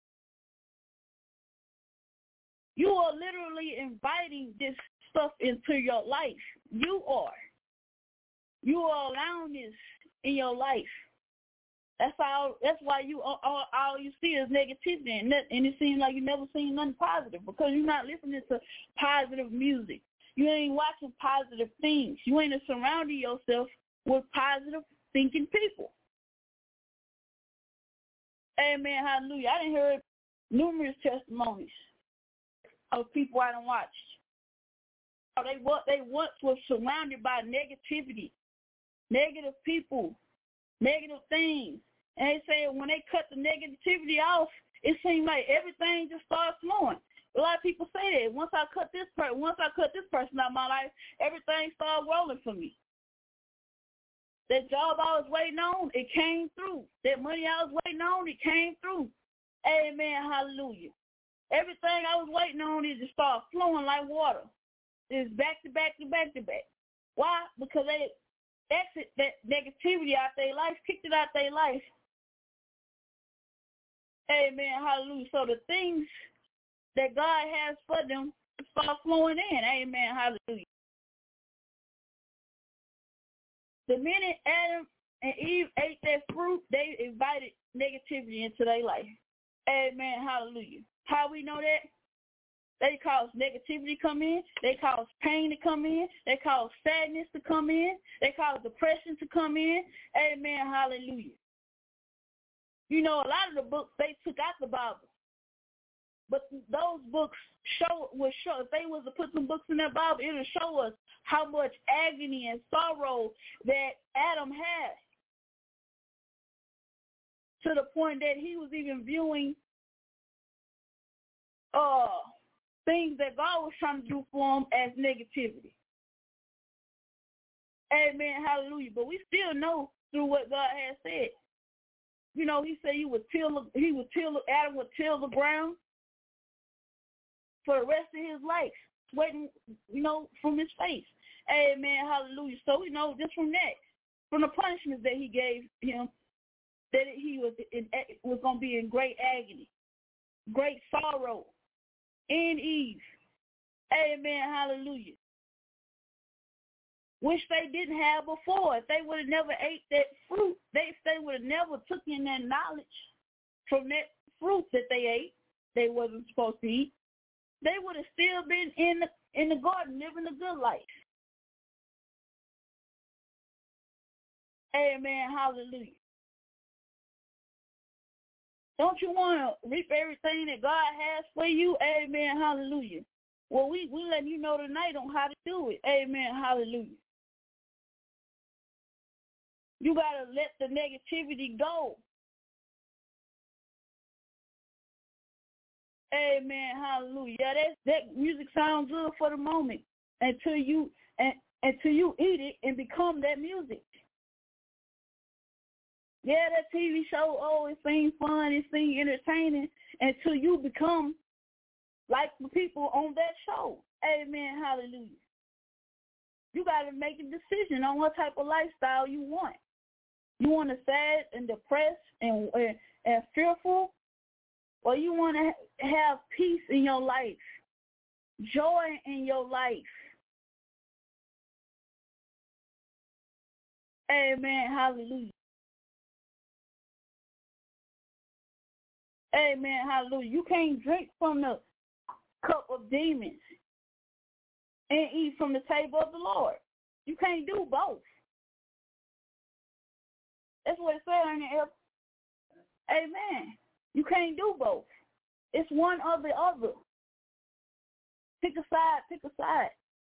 You are literally inviting this stuff into your life. You are. You are allowing this in your life. That's all. That's why you all, all, all you see is negativity, and, that, and it seems like you never seen nothing positive because you're not listening to positive music. You ain't watching positive things. You ain't surrounding yourself with positive thinking people. Amen, hallelujah. I done heard numerous testimonies of people I done watched. They, they once were surrounded by negativity, negative people, negative things. And they say when they cut the negativity off, it seems like everything just starts flowing. A lot of people say that. Once I cut this person, once I cut this person out of my life, everything started rolling for me. That job I was waiting on, it came through. That money I was waiting on, it came through. Amen, hallelujah. Everything I was waiting on, it just started flowing like water. It's back to back to back to back. Why? Because they exit that negativity out their life, kicked it out their life. Amen, hallelujah. So the things that God has for them start flowing in. Amen, hallelujah. The minute Adam and Eve ate that fruit, they invited negativity into their life. Amen, hallelujah. How we know that? They cause negativity to come in. They cause pain to come in. They cause sadness to come in. They cause depression to come in. Amen, hallelujah. You know, a lot of the books, they took out the Bible. But those books show, will show, if they was to put some books in that Bible, it will show us how much agony and sorrow that Adam had, to the point that he was even viewing uh, things that God was trying to do for him as negativity. Amen, hallelujah. But we still know through what God has said. You know, he said he would till, he would till, Adam would till the ground for the rest of his life, waiting, you know, from his face. Amen, hallelujah. So we know just from that, from the punishments that he gave him, that he was in, was going to be in great agony, great sorrow in Eve. Amen, hallelujah. Which they didn't have before. If they would have never ate that fruit, they, if they would have never took in that knowledge from that fruit that they ate, they wasn't supposed to eat, they would have still been in the, in the garden living a good life. Amen. Hallelujah. Don't you want to reap everything that God has for you? Amen. Hallelujah. Well, we we letting you know tonight on how to do it. Amen. Hallelujah. You got to let the negativity go. Amen. Hallelujah. Yeah, that, that music sounds good for the moment until you and until you eat it and become that music. Yeah, that T V show, oh, it seems fun, it seems entertaining until you become like the people on that show. Amen. Hallelujah. You got to make a decision on what type of lifestyle you want. You want to sad and depressed and, and, and fearful, or you want to have peace in your life, joy in your life. Amen. Hallelujah. Amen. Hallelujah. You can't drink from the cup of demons and eat from the table of the Lord. You can't do both. That's what it said in the Amen. You can't do both. It's one or the other. Pick a side, pick a side.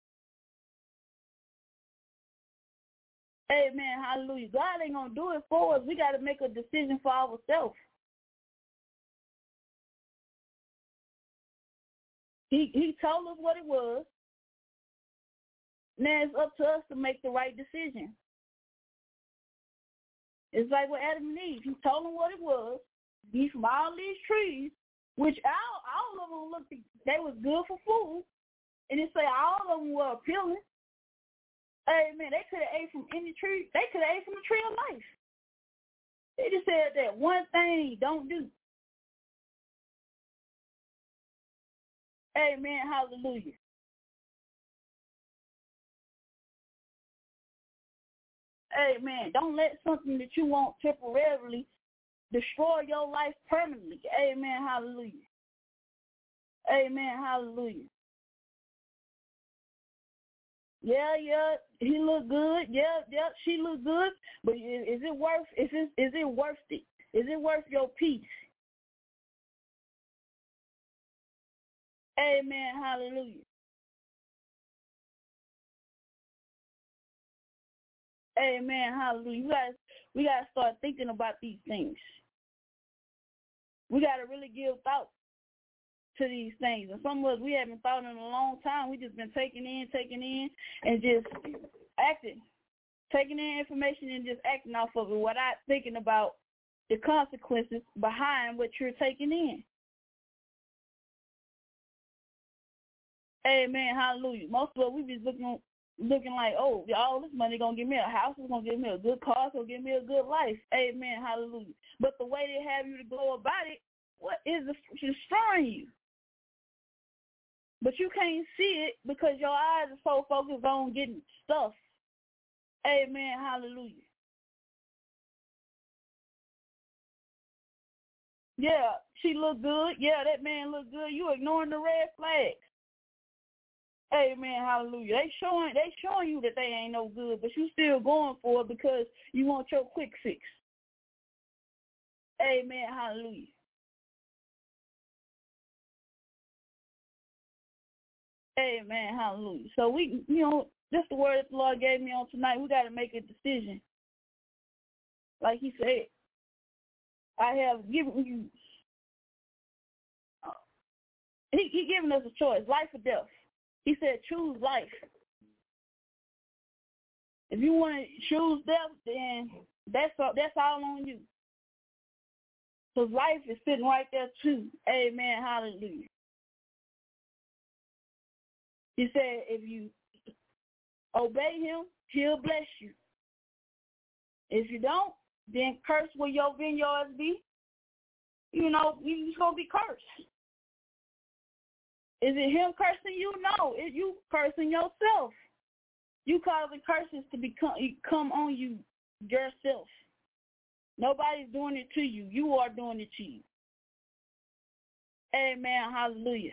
Amen. Hallelujah. God ain't going to do it for us. We got to make a decision for ourselves. He he told us what it was. Now it's up to us to make the right decision. It's like with Adam and Eve. He told them what it was. Eat from all these trees, which all, all of them looked, they was good for food. And it say all of them were appealing. Amen. They could have ate from any tree. They could have ate from the tree of life. They just said that one thing don't do. Amen. Hallelujah. Amen. Don't let something that you want temporarily destroy your life permanently. Amen. Hallelujah. Amen. Hallelujah. Yeah, yeah, he look good. Yeah, yeah, she look good. But is it worth? Is it is it worth it? Is it worth your peace? Amen. Hallelujah. Amen. Hallelujah. You guys, we gotta start thinking about these things. We gotta really give thought to these things. And some of us, we haven't thought in a long time. We just been taking in, taking in, and just acting, taking in information and just acting off of it without thinking about the consequences behind what you're taking in. Amen. Hallelujah. Most of us, we be looking looking like, oh, all this money going to give me a house, it's going to give me a good car, it's going to give me a good life. Amen. Hallelujah. But the way they have you to go about it, what is destroying you? But you can't see it because your eyes are so focused on getting stuff. Amen. Hallelujah. Yeah, she look good. Yeah, that man look good. You ignoring the red flags. Amen. Hallelujah. They showing they showing you that they ain't no good, but you still going for it because you want your quick fix. Amen. Hallelujah. Amen. Hallelujah. So we, you know, just the word that the Lord gave me on tonight, we got to make a decision. Like he said, I have given you, uh, he, he given us a choice, life or death. He said, choose life. If you want to choose death, then that's all, that's all on you. Because life is sitting right there too. Amen. Hallelujah. He said, if you obey him, he'll bless you. If you don't, then curse where your vineyards be. You know, you're going to be cursed. Is it him cursing you? No, it's you cursing yourself. You causing curses to become come on you yourself. Nobody's doing it to you. You are doing it to you. Amen. Hallelujah.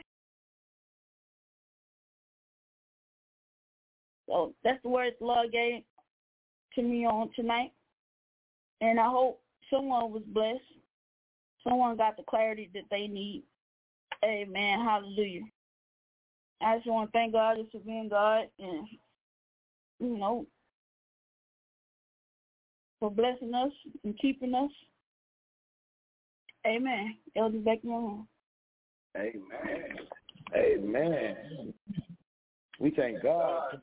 So that's the word the Lord gave to me on tonight. And I hope someone was blessed. Someone got the clarity that they need. Amen. Hallelujah. I just want to thank God just for being God and, you know, for blessing us and keeping us. Amen. Elder, back in your home. Amen. Amen. We thank God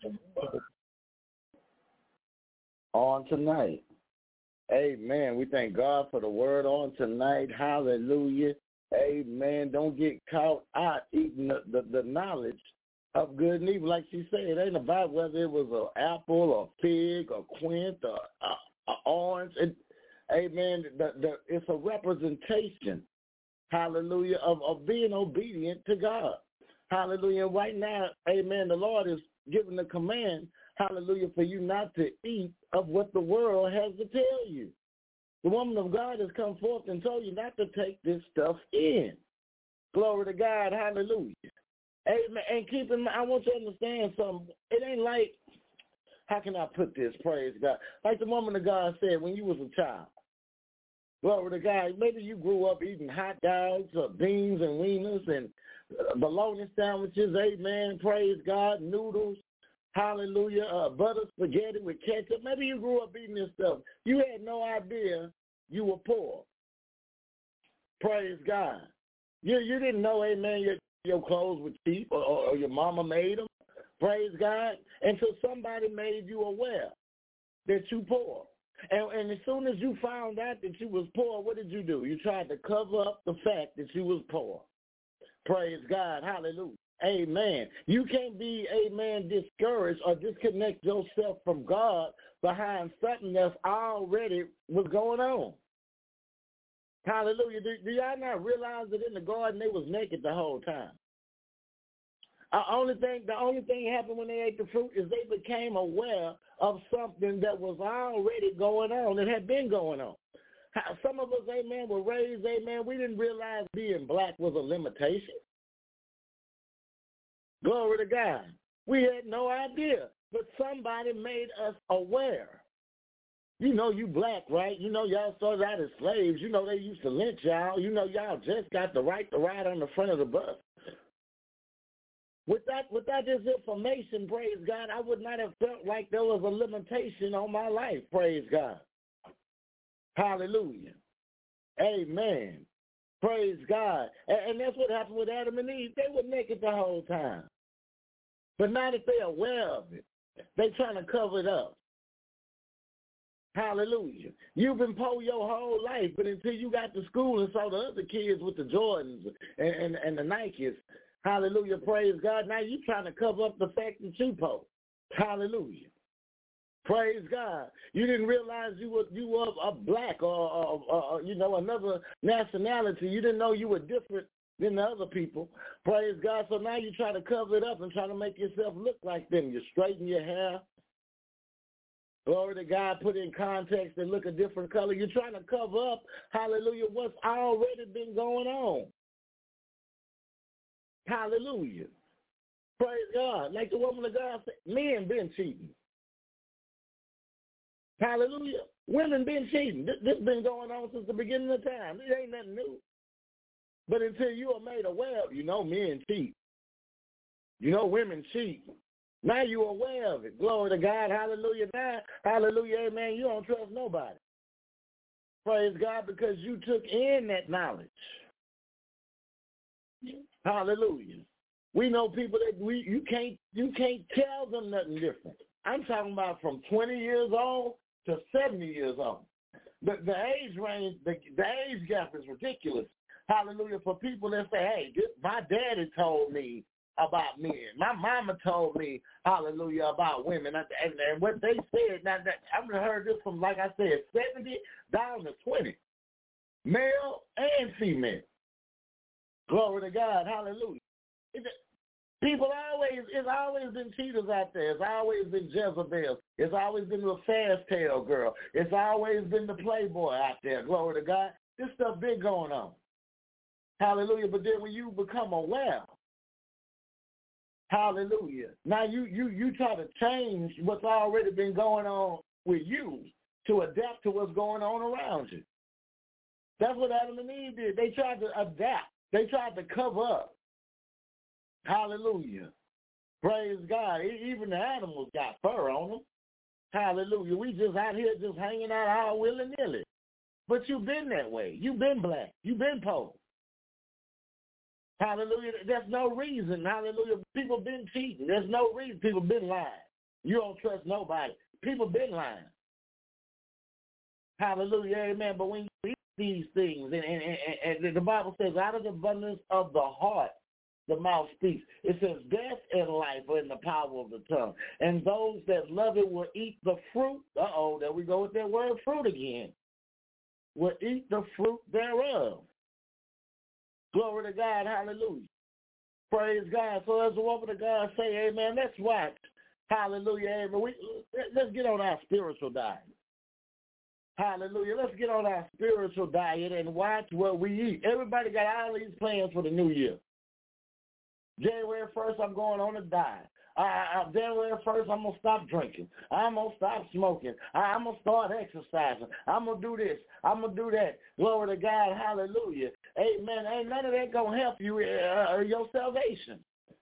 on tonight. Amen. We thank God for the word on tonight. Hallelujah. Amen. Don't get caught out eating the, the, the knowledge of good and evil. Like she said, it ain't about whether it was an apple or fig or quince or an orange. It, amen. The, the, it's a representation, hallelujah, of, of being obedient to God. Hallelujah. Right now, amen, the Lord is giving the command, hallelujah, for you not to eat of what the world has to tell you. The woman of God has come forth and told you not to take this stuff in. Glory to God. Hallelujah. Amen. And keep in mind, I want you to understand something. It ain't like, how can I put this? Praise God. Like the woman of God said when you was a child. Glory to God. Maybe you grew up eating hot dogs or beans and wieners and uh, bologna sandwiches. Amen. Praise God. Noodles. Hallelujah. Uh, butter spaghetti with ketchup. Maybe you grew up eating this stuff. You had no idea you were poor. Praise God. You you didn't know, amen, your, your clothes were cheap or, or your mama made them. Praise God. Until somebody made you aware that you poor. And, and as soon as you found out that you was poor, what did you do? You tried to cover up the fact that you was poor. Praise God. Hallelujah. Amen. You can't be, amen, discouraged or disconnect yourself from God behind something that's already was going on. Hallelujah. Do, do y'all not realize that in the garden they was naked the whole time? Uh, only thing, the only thing that happened when they ate the fruit is they became aware of something that was already going on, that had been going on. Some of us, amen, were raised, amen, we didn't realize being black was a limitation. Glory to God. We had no idea, but somebody made us aware. You know you black, right? You know y'all started out as slaves. You know they used to lynch y'all. You know y'all just got the right to ride on the front of the bus. Without, without this information, praise God, I would not have felt like there was a limitation on my life, praise God. Hallelujah. Amen. Praise God. And, and that's what happened with Adam and Eve. They were naked the whole time. But now that they're aware of it, they're trying to cover it up. Hallelujah. You've been poor your whole life, but until you got to school and saw the other kids with the Jordans and, and, and the Nikes, hallelujah, praise God, now you're trying to cover up the fact that you poor. Hallelujah. Praise God. You didn't realize you were you were a black or, or, or you know another nationality. You didn't know you were different than the other people. Praise God. So now you try to cover it up and try to make yourself look like them. You straighten your hair. Glory to God. Put in context and look a different color. You're trying to cover up, hallelujah, what's already been going on. Hallelujah. Praise God. Like the woman of God said, men been cheating. Hallelujah. Women been cheating. This, this been going on since the beginning of time. It ain't nothing new. But until you are made aware, you know men cheat. You know women cheat. Now you're aware of it. Glory to God. Hallelujah. Now, hallelujah, amen. You don't trust nobody. Praise God, because you took in that knowledge. Hallelujah. We know people that we you can't you can't tell them nothing different. I'm talking about from twenty years old to seventy years old. The, the age range, the, the age gap is ridiculous. Hallelujah. For people that say, hey, this, my daddy told me about men. My mama told me, hallelujah, about women. And, and, and what they said, now that I've heard this from, like I said, seventy down to twenty, male and female. Glory to God. Hallelujah. It, People always, it's always been cheaters out there. It's always been Jezebels. It's always been the fast tail girl. It's always been the playboy out there. Glory to God. This stuff been going on. Hallelujah. But then when you become aware, hallelujah, now you, you, you try to change what's already been going on with you to adapt to what's going on around you. That's what Adam and Eve did. They tried to adapt. They tried to cover up. Hallelujah. Praise God. Even the animals got fur on them. Hallelujah. We just out here just hanging out all willy-nilly. But you've been that way. You've been black. You've been poor. Hallelujah. There's no reason. Hallelujah. People been cheating. There's no reason. People been lying. You don't trust nobody. People been lying. Hallelujah. Amen. But when you eat these things, and, and, and, and the Bible says, out of the abundance of the heart, the mouth speaks. It says death and life are in the power of the tongue. And those that love it will eat the fruit. Uh-oh, there we go with that word fruit again. Will eat the fruit thereof. Glory to God. Hallelujah. Praise God. So as the woman of God say, amen, let's watch. Hallelujah. Amen. We, let's get on our spiritual diet. Hallelujah. Let's get on our spiritual diet and watch what we eat. Everybody got all these plans for the new year. January first, I'm going on a diet. Uh, uh, January first, I'm going to stop drinking. I'm going to stop smoking. I'm going to start exercising. I'm going to do this. I'm going to do that. Glory to God. Hallelujah. Amen. Ain't none of that going to help you, uh, your salvation.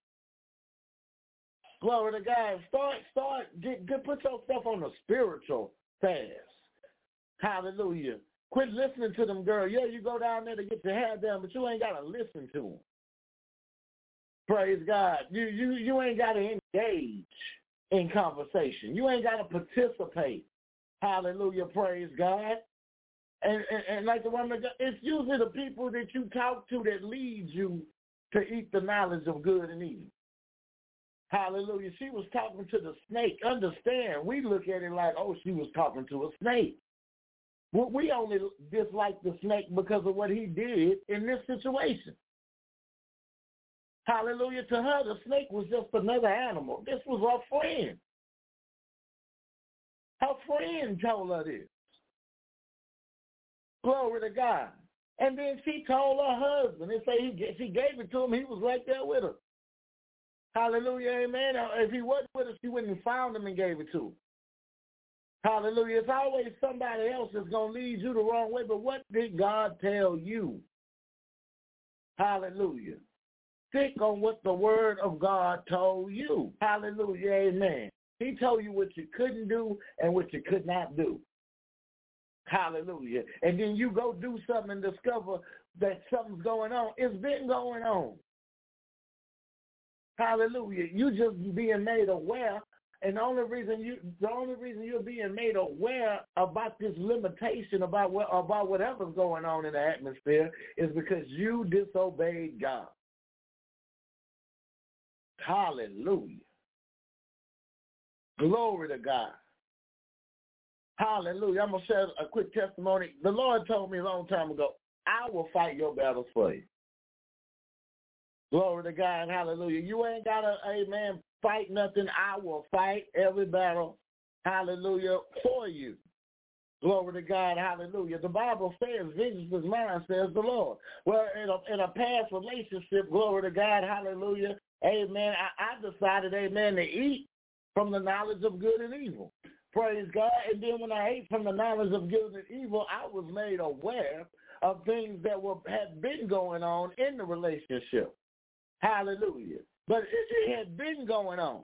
Glory to God. Start, start, get, get, put yourself on a spiritual fast. Hallelujah. Quit listening to them girls. Yeah, you go down there to get your hair done, but you ain't got to listen to them. Praise God. You you you ain't got to engage in conversation. You ain't got to participate. Hallelujah. Praise God. And, and, and like the woman, it's usually the people that you talk to that lead you to eat the knowledge of good and evil. Hallelujah. She was talking to the snake. Understand, we look at it like, oh, she was talking to a snake. Well, we only dislike the snake because of what he did in this situation. Hallelujah. To her, the snake was just another animal. This was her friend. Her friend told her this. Glory to God. And then she told her husband. And say he, she gave it to him. He was right there with her. Hallelujah. Amen. If he wasn't with her, she wouldn't have found him and gave it to him. Hallelujah. It's always somebody else that's going to lead you the wrong way. But what did God tell you? Hallelujah. Stick on what the word of God told you. Hallelujah. Amen. He told you what you couldn't do and what you could not do. Hallelujah. And then you go do something and discover that something's going on. It's been going on. Hallelujah. You just being made aware. And the only reason you, the only reason you're being made aware about this limitation about what, about whatever's going on in the atmosphere is because you disobeyed God. Hallelujah. Glory to God. Hallelujah. I'm going to share a quick testimony. The Lord told me a long time ago, I will fight your battles for you. Glory to God. Hallelujah. You ain't got to, amen, fight nothing. I will fight every battle. Hallelujah. For you. Glory to God. Hallelujah. The Bible says, vengeance is mine, says the Lord. Well, in a, in a past relationship, glory to God. Hallelujah. Amen. I, I decided, amen, to eat from the knowledge of good and evil. Praise God. And then when I ate from the knowledge of good and evil, I was made aware of things that were had been going on in the relationship. Hallelujah. But it, it had been going on.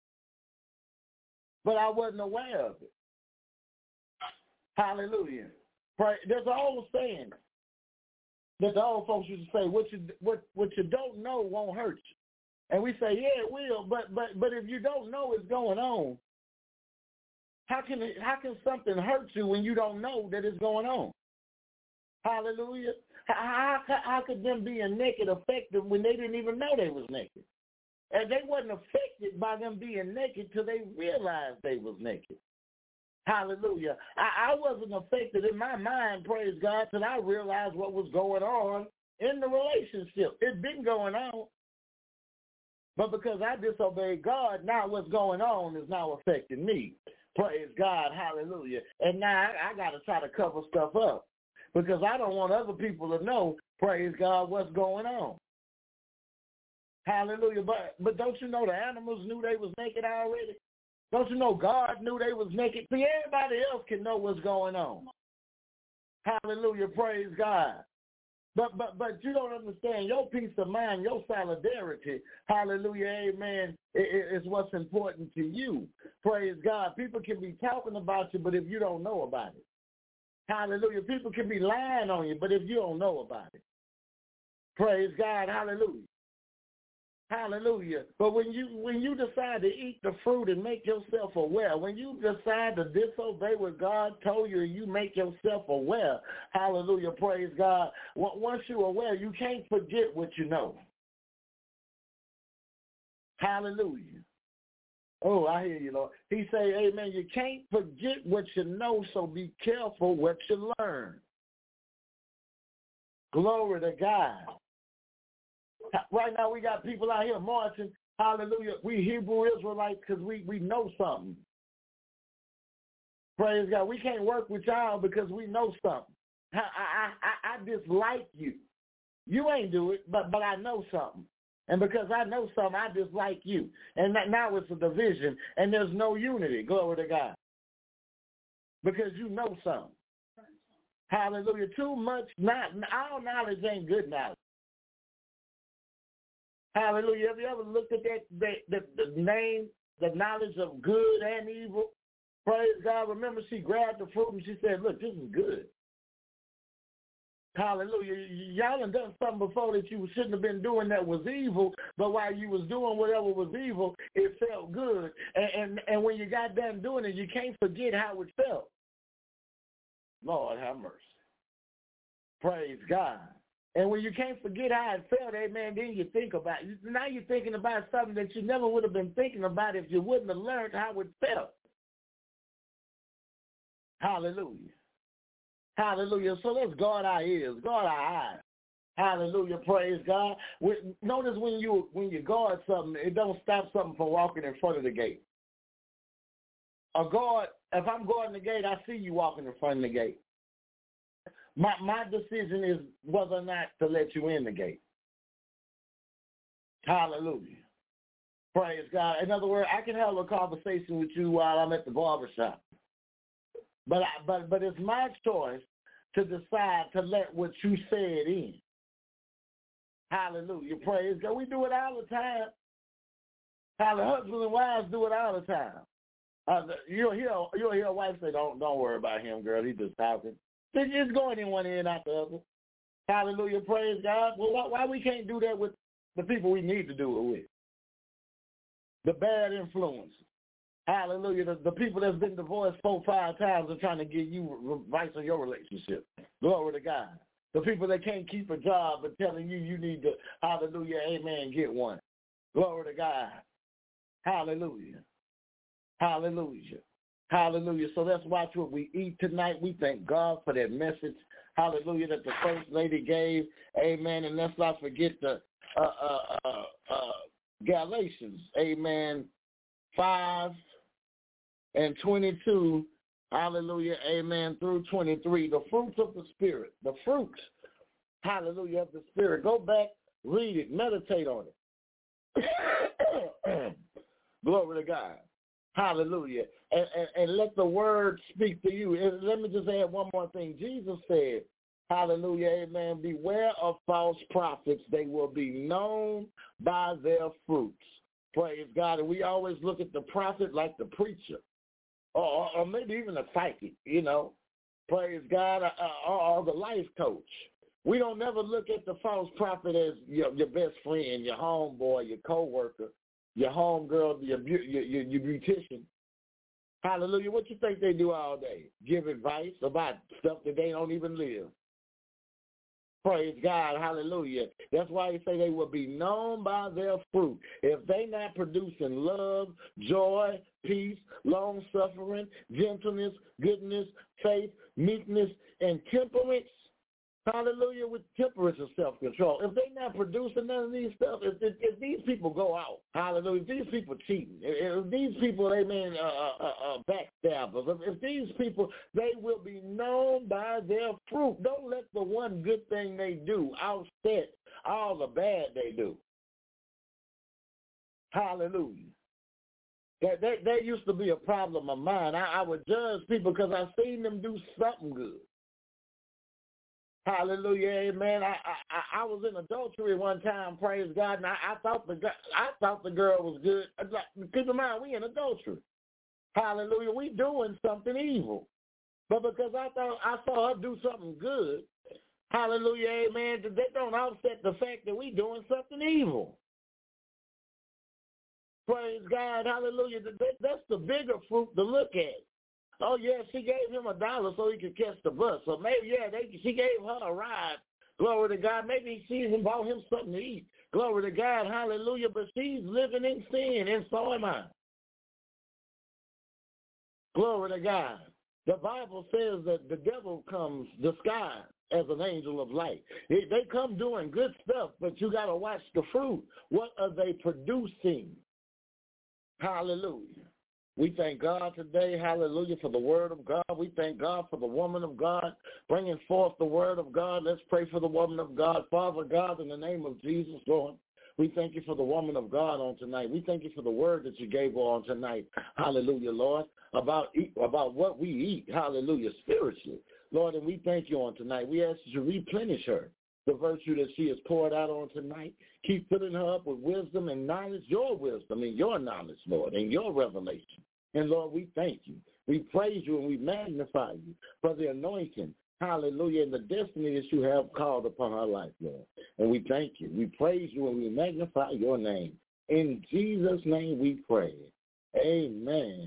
But I wasn't aware of it. Hallelujah. Pray. There's an old saying that the old folks used to say, what you, what, what you don't know won't hurt you. And we say, yeah, it will, but but but if you don't know what's going on, how can it, how can something hurt you when you don't know that it's going on? Hallelujah. How, how, how could them being naked affect them when they didn't even know they was naked? And they wasn't affected by them being naked till they realized they was naked. Hallelujah. I, I wasn't affected in my mind, praise God, till I realized what was going on in the relationship. It's been going on. But because I disobeyed God, now what's going on is now affecting me. Praise God. Hallelujah. And now I, I got to try to cover stuff up. because I don't want other people to know, praise God, what's going on. Hallelujah. But but don't you know the animals knew they was naked already? Don't you know God knew they was naked? See, everybody else can know what's going on. Hallelujah. Praise God. But but but you don't understand. Your peace of mind, your solidarity, hallelujah, amen, is what's important to you. Praise God. People can be talking about you, but if you don't know about it. Hallelujah. People can be lying on you, but if you don't know about it. Praise God. Hallelujah. Hallelujah. But when you when you decide to eat the fruit and make yourself aware, when you decide to disobey what God told you, you make yourself aware. Hallelujah. Praise God. Once you're aware, you can't forget what you know. Hallelujah. Oh, I hear you, Lord. He say, amen, you can't forget what you know, so be careful what you learn. Glory to God. Right now we got people out here marching, hallelujah, we Hebrew Israelites because we, we know something. Praise God. We can't work with y'all because we know something. I, I, I, I dislike you. You ain't do it, but, but I know something. And because I know something, I dislike you. And that, now it's a division, and there's no unity. Glory to God. Because you know something. Hallelujah. Too much, not all knowledge ain't good knowledge. Hallelujah. Have you ever looked at that, that, that the name, the knowledge of good and evil? Praise God. Remember, she grabbed the fruit and she said, look, this is good. Hallelujah. Y'all done done something before that you shouldn't have been doing that was evil, but while you was doing whatever was evil, it felt good. And, and, and when you got done doing it, you can't forget how it felt. Lord have mercy. Praise God. And when you can't forget how it felt, amen, then you think about it. Now you're thinking about something that you never would have been thinking about if you wouldn't have learned how it felt. Hallelujah. Hallelujah. So let's guard our ears, guard our eyes. Hallelujah. Praise God. Notice when you when you guard something, it don't stop something from walking in front of the gate. A guard, if I'm guarding the gate, I see you walking in front of the gate. My my decision is whether or not to let you in the gate. Hallelujah. Praise God. In other words, I can have a conversation with you while I'm at the barbershop. But I, but but it's my choice to decide to let what you said in. Hallelujah. Praise God. We do it all the time. Hallelujah. Husbands and wives do it all the time. Uh, you'll hear you'll hear a wife say, "Don't don't worry about him, girl. He's just talking." It's just going in one ear and out the other. Hallelujah. Praise God. Well, why, why we can't do that with the people we need to do it with? The bad influence. Hallelujah. The, the people that's been divorced four, five times are trying to give you advice on your relationship. Glory to God. The people that can't keep a job but telling you you need to, hallelujah, amen, get one. Glory to God. Hallelujah. Hallelujah. Hallelujah. So let's watch what we eat tonight. We thank God for that message. Hallelujah, that the First Lady gave. Amen. And let's not forget the uh, uh, uh, uh, Galatians. Amen. five and twenty-two. Hallelujah. Amen. Through twenty-three. The fruits of the Spirit. The fruits. Hallelujah, of the Spirit. Go back, read it, meditate on it. Glory to God. Hallelujah. And, and, and let the word speak to you. And let me just add one more thing. Jesus said, hallelujah, amen, beware of false prophets. They will be known by their fruits. Praise God. And we always look at the prophet like the preacher or, or maybe even a psychic, you know. Praise God. Or, or the life coach. We don't never look at the false prophet as your, your best friend, your homeboy, your coworker, your homegirl, your, your, your, your beautician. Hallelujah. What you think they do all day? Give advice about stuff that they don't even live. Praise God. Hallelujah. That's why he say they will be known by their fruit. If they not producing love, joy, peace, long-suffering, gentleness, goodness, faith, meekness, and temperance, Hallelujah, with temperance and self-control. If they're not producing none of these stuff, if, if, if these people go out, hallelujah, if these people cheating, if, if these people, amen, uh, uh, uh, backstabbers, if, if these people, they will be known by their fruit. Don't let the one good thing they do outset all the bad they do. Hallelujah. That, that, that used to be a problem of mine. I, I would judge people because I seen them do something good. Hallelujah, amen. I, I I was in adultery one time, praise God, and I, I thought the I thought the girl was good. Keep in mind, we in adultery. Hallelujah, we doing something evil, but because I thought I saw her do something good, hallelujah, amen. That don't offset the fact that we doing something evil. Praise God, hallelujah. That, that's the bigger fruit to look at. Oh, yeah, she gave him a dollar so he could catch the bus. So maybe, yeah, they, she gave her a ride. Glory to God. Maybe she even bought him something to eat. Glory to God. Hallelujah. But she's living in sin, and so am I. Glory to God. The Bible says that the devil comes disguised as an angel of light. They come doing good stuff, but you got to watch the fruit. What are they producing? Hallelujah. We thank God today, hallelujah, for the word of God. We thank God for the woman of God bringing forth the word of God. Let's pray for the woman of God. Father God, in the name of Jesus, Lord, we thank you for the woman of God on tonight. We thank you for the word that you gave her on tonight, hallelujah, Lord, about, about what we eat, hallelujah, spiritually. Lord, and we thank you on tonight. We ask you to replenish her, the virtue that she has poured out on tonight. Keep filling her up with wisdom and knowledge, your wisdom and your knowledge, Lord, and your revelation. And, Lord, we thank you. We praise you and we magnify you for the anointing, hallelujah, and the destiny that you have called upon our life, Lord. And we thank you. We praise you and we magnify your name. In Jesus' name we pray. Amen.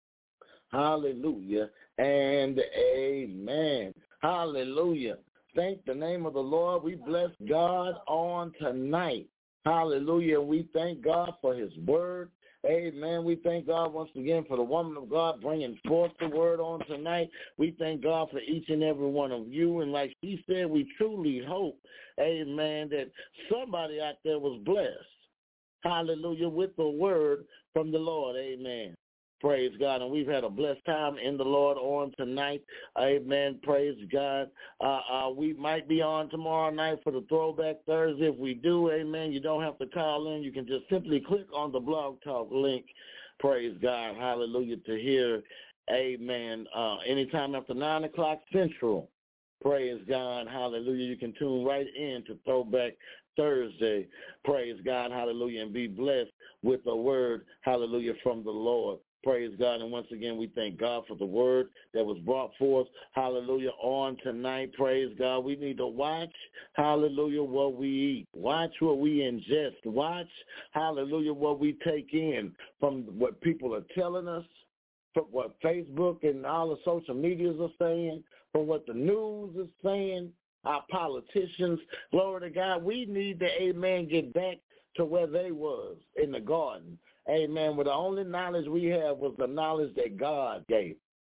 Hallelujah and amen. Hallelujah. Thank the name of the Lord. We bless God on tonight. Hallelujah. We thank God for his word. Amen. We thank God once again for the woman of God bringing forth the word on tonight. We thank God for each and every one of you. And like she said, we truly hope, amen, that somebody out there was blessed. Hallelujah. With the word from the Lord. Amen. Praise God. And we've had a blessed time in the Lord on tonight. Amen. Praise God. Uh, uh, we might be on tomorrow night for the Throwback Thursday. If we do, amen, you don't have to call in. You can just simply click on the Blog Talk link. Praise God. Hallelujah. To hear, amen, uh, anytime after nine o'clock Central. Praise God. Hallelujah. You can tune right in to Throwback Thursday. Praise God. Hallelujah. And be blessed with the word. Hallelujah. From the Lord. Praise God. And once again, we thank God for the word that was brought forth, hallelujah, on tonight. Praise God. We need to watch, hallelujah, what we eat. Watch what we ingest. Watch, hallelujah, what we take in from what people are telling us, from what Facebook and all the social medias are saying, from what the news is saying, our politicians. Glory to God. We need to, amen, get back to where they was in the garden. Amen. Well, the only knowledge we have was the knowledge that God gave.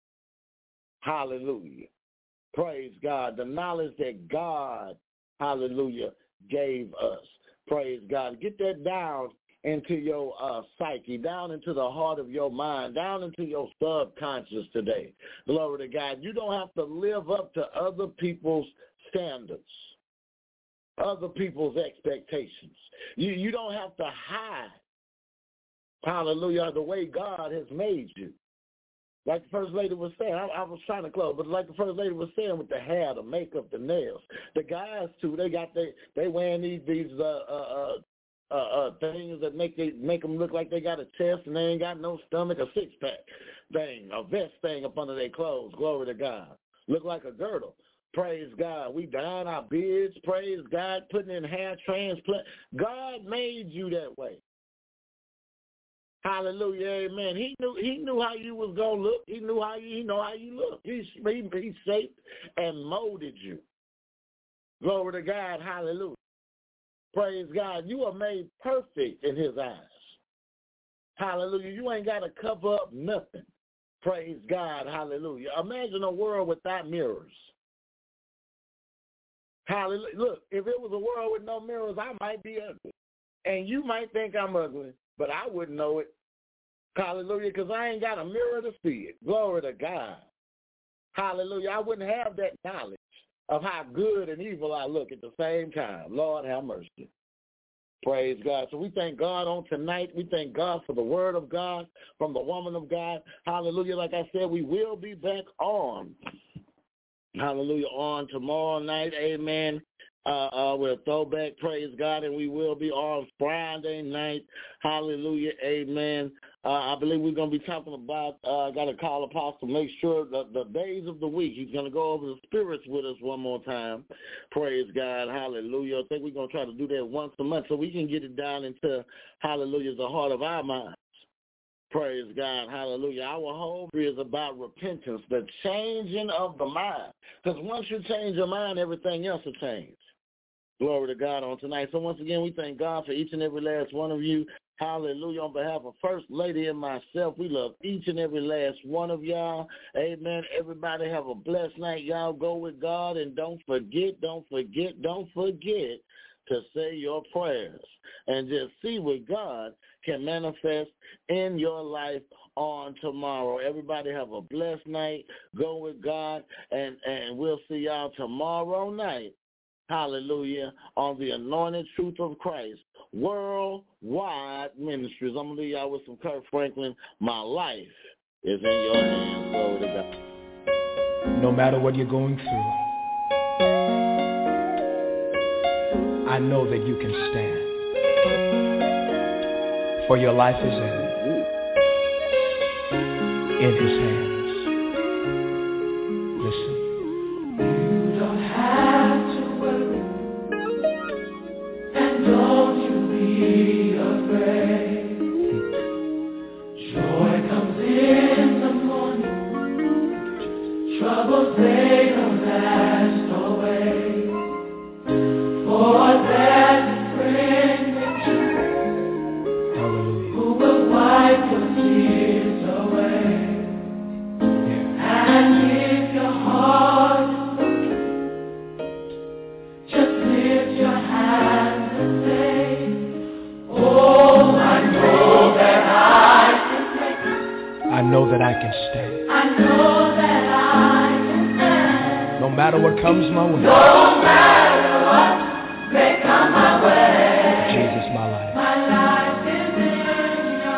Hallelujah. Praise God. The knowledge that God, hallelujah, gave us. Praise God. Get that down into your uh, psyche, down into the heart of your mind, down into your subconscious today. Glory to God. You don't have to live up to other people's standards, other people's expectations. You, you don't have to hide, hallelujah, the way God has made you. Like the First Lady was saying, I, I was trying to close, but like the First Lady was saying, with the hair, the makeup, the nails, the guys too, they got they they wearing these these uh uh uh, uh things that make they make them look like they got a chest and they ain't got no stomach, a six pack thing, a vest thing up under their clothes. Glory to God, look like a girdle. Praise God. We dyeing our beards. Praise God, putting in hair transplant. God made you that way. Hallelujah, amen. He knew he knew how you was gonna look. He knew how you he know how you look. He, he he shaped and molded you. Glory to God, hallelujah. Praise God. You are made perfect in his eyes. Hallelujah. You ain't gotta cover up nothing. Praise God, hallelujah. Imagine a world without mirrors. Hallelujah. Look, if it was a world with no mirrors, I might be ugly. And you might think I'm ugly, but I wouldn't know it. Hallelujah, because I ain't got a mirror to see it. Glory to God. Hallelujah. I wouldn't have that knowledge of how good and evil I look at the same time. Lord have mercy. Praise God. So we thank God on tonight. We thank God for the word of God from the woman of God. Hallelujah. Like I said, we will be back on. Hallelujah. On tomorrow night. Amen. Uh, uh, with a throwback, praise God, and we will be on Friday night. Hallelujah, amen. Uh, I believe we're going to be talking about, I uh, got to call Apostle, make sure the, the days of the week. He's going to go over the spirits with us one more time. Praise God, hallelujah. I think we're going to try to do that once a month so we can get it down into, hallelujah, the heart of our minds. Praise God, hallelujah. Our whole is about repentance, the changing of the mind. Because once you change your mind, everything else will change. Glory to God on tonight. So once again, we thank God for each and every last one of you. Hallelujah. On behalf of First Lady and myself, we love each and every last one of y'all. Amen. Everybody have a blessed night. Y'all go with God, and don't forget, don't forget, don't forget to say your prayers and just see what God can manifest in your life on tomorrow. Everybody have a blessed night. Go with God, and, and we'll see y'all tomorrow night. Hallelujah, on the Anointed Truth of Christ, Worldwide Ministries. I'm going to leave y'all with some Kirk Franklin. My life is in your hands. Glory to God. No matter what you're going through, I know that you can stand. For your life is in, in his hands. Listen. You don't have to worry, and don't you be afraid. Joy comes in the morning, troubles they don't last away. For there's a friend with you, who will wipe your tears away. And if your heart is broken, just lift your hands and say, oh, I know that I can make it. I know that I can stand. I know that I can stand. No matter what comes my way. No matter what may come my way. Jesus, my life. My life is in your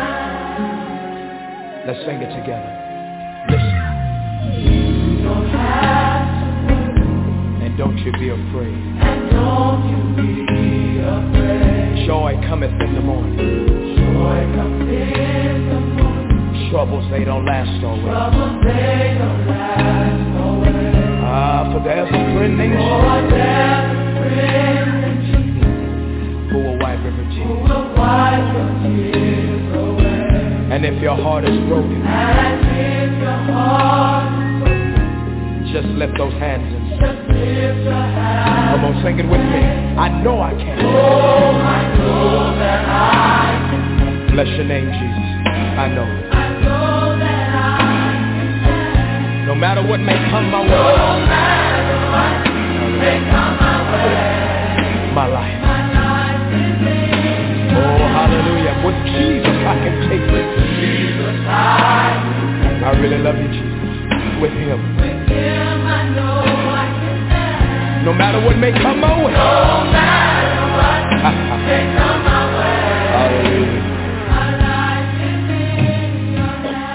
hands. Let's sing it together. Listen. You don't have to worry, And don't you be afraid. and don't you be afraid. Joy cometh in the morning. Joy comes in the morning. Troubles, they don't last always. Troubles they don't last always. Ah, for there's a friend named For Jesus there's a friend in Jesus who will wipe every who tear. will wipe your tears away. And if your heart is broken, And if your heart is broken, just lift those hands and sing. just lift your hands. Come on, sing it with me. I know I can. Oh, I know that I can. Bless your name, Jesus. I know. I know that I can. No matter what may come my No way, matter what may come my way. my life. My life is in your Oh, hallelujah. With Jesus, I can take it. Jesus. I, I really love you, Jesus. With him. with him I know I can stand. No matter what may come my way. No matter what may come my way. Hallelujah. My life is in your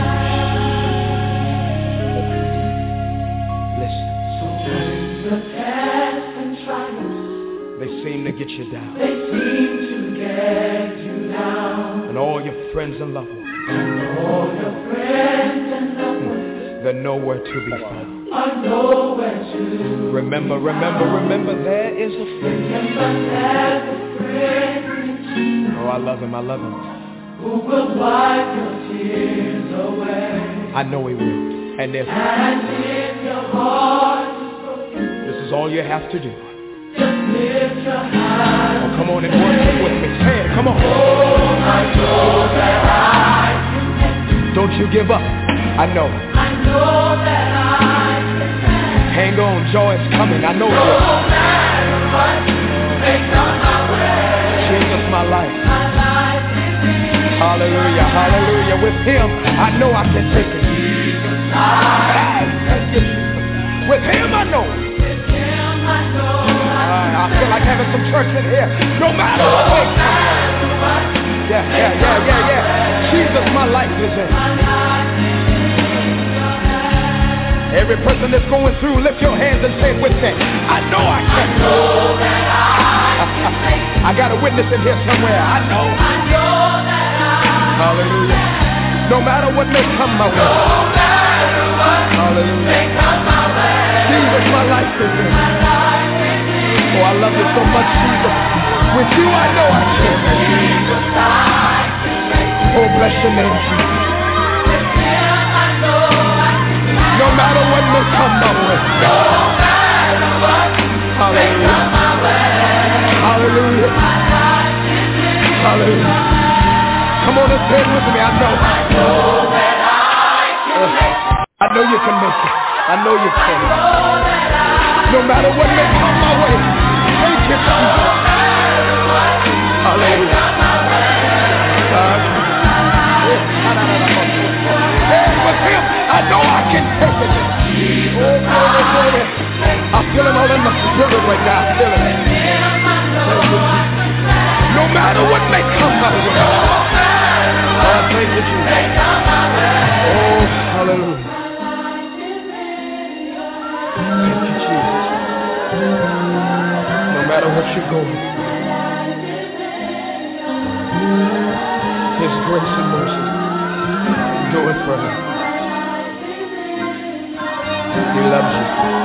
hands. Listen. So when the tests and trials, They seem to get you down. they seem to get you down. And all your friends and loved ones, All your friends and loved ones they're nowhere to be found. are nowhere to. Remember, remember, remember, there is a friend. Remember there's a friend in Jesus Oh, I love him, I love him. who will wipe your tears away. I know he will. And if And if your heart is broken, this is all you have to do, just lift your hands. oh, come on and worship with me. Say it, come on. Oh, I know that I can make it. Don't you give up. I know. I know that I can stand. Hang on, joy is coming. I know No this. matter what may come my way. Jesus, my life. My life is in Hallelujah, hallelujah. With him, I know I can take it. Hey, thank you, Jesus. With him, I know. With him I know. Uh, I feel like having some church in here. No matter what may come. Yeah, yeah, yeah, yeah, yeah. Jesus, my life is in. Every person that's going through, lift your hands and say it with me. I know I can. I know that I I got a witness in here somewhere. I know. I know that I Hallelujah. No matter what may come my way. No matter what Hallelujah. May come my way. Jesus, my life is in. Oh, I love you so much, Jesus. With you, I know I can. Oh, bless your name, Jesus. No matter what may come my way. No matter what may come my way. Hallelujah. Hallelujah. Come on and say it with me. I know. I know that I can make it. I know you can make it. I know you can. No matter what may come my way. Thank you, Jesus. Hallelujah. Hey, with him, I know I can take it. Oh, glory, glory. I feel him all in my spirit right now. I feel it. No matter what may come my way. Oh, thank you, Jesus. Oh, hallelujah. Thank you, Jesus. No matter what you're going through. His grace and mercy do it for him. He loves you.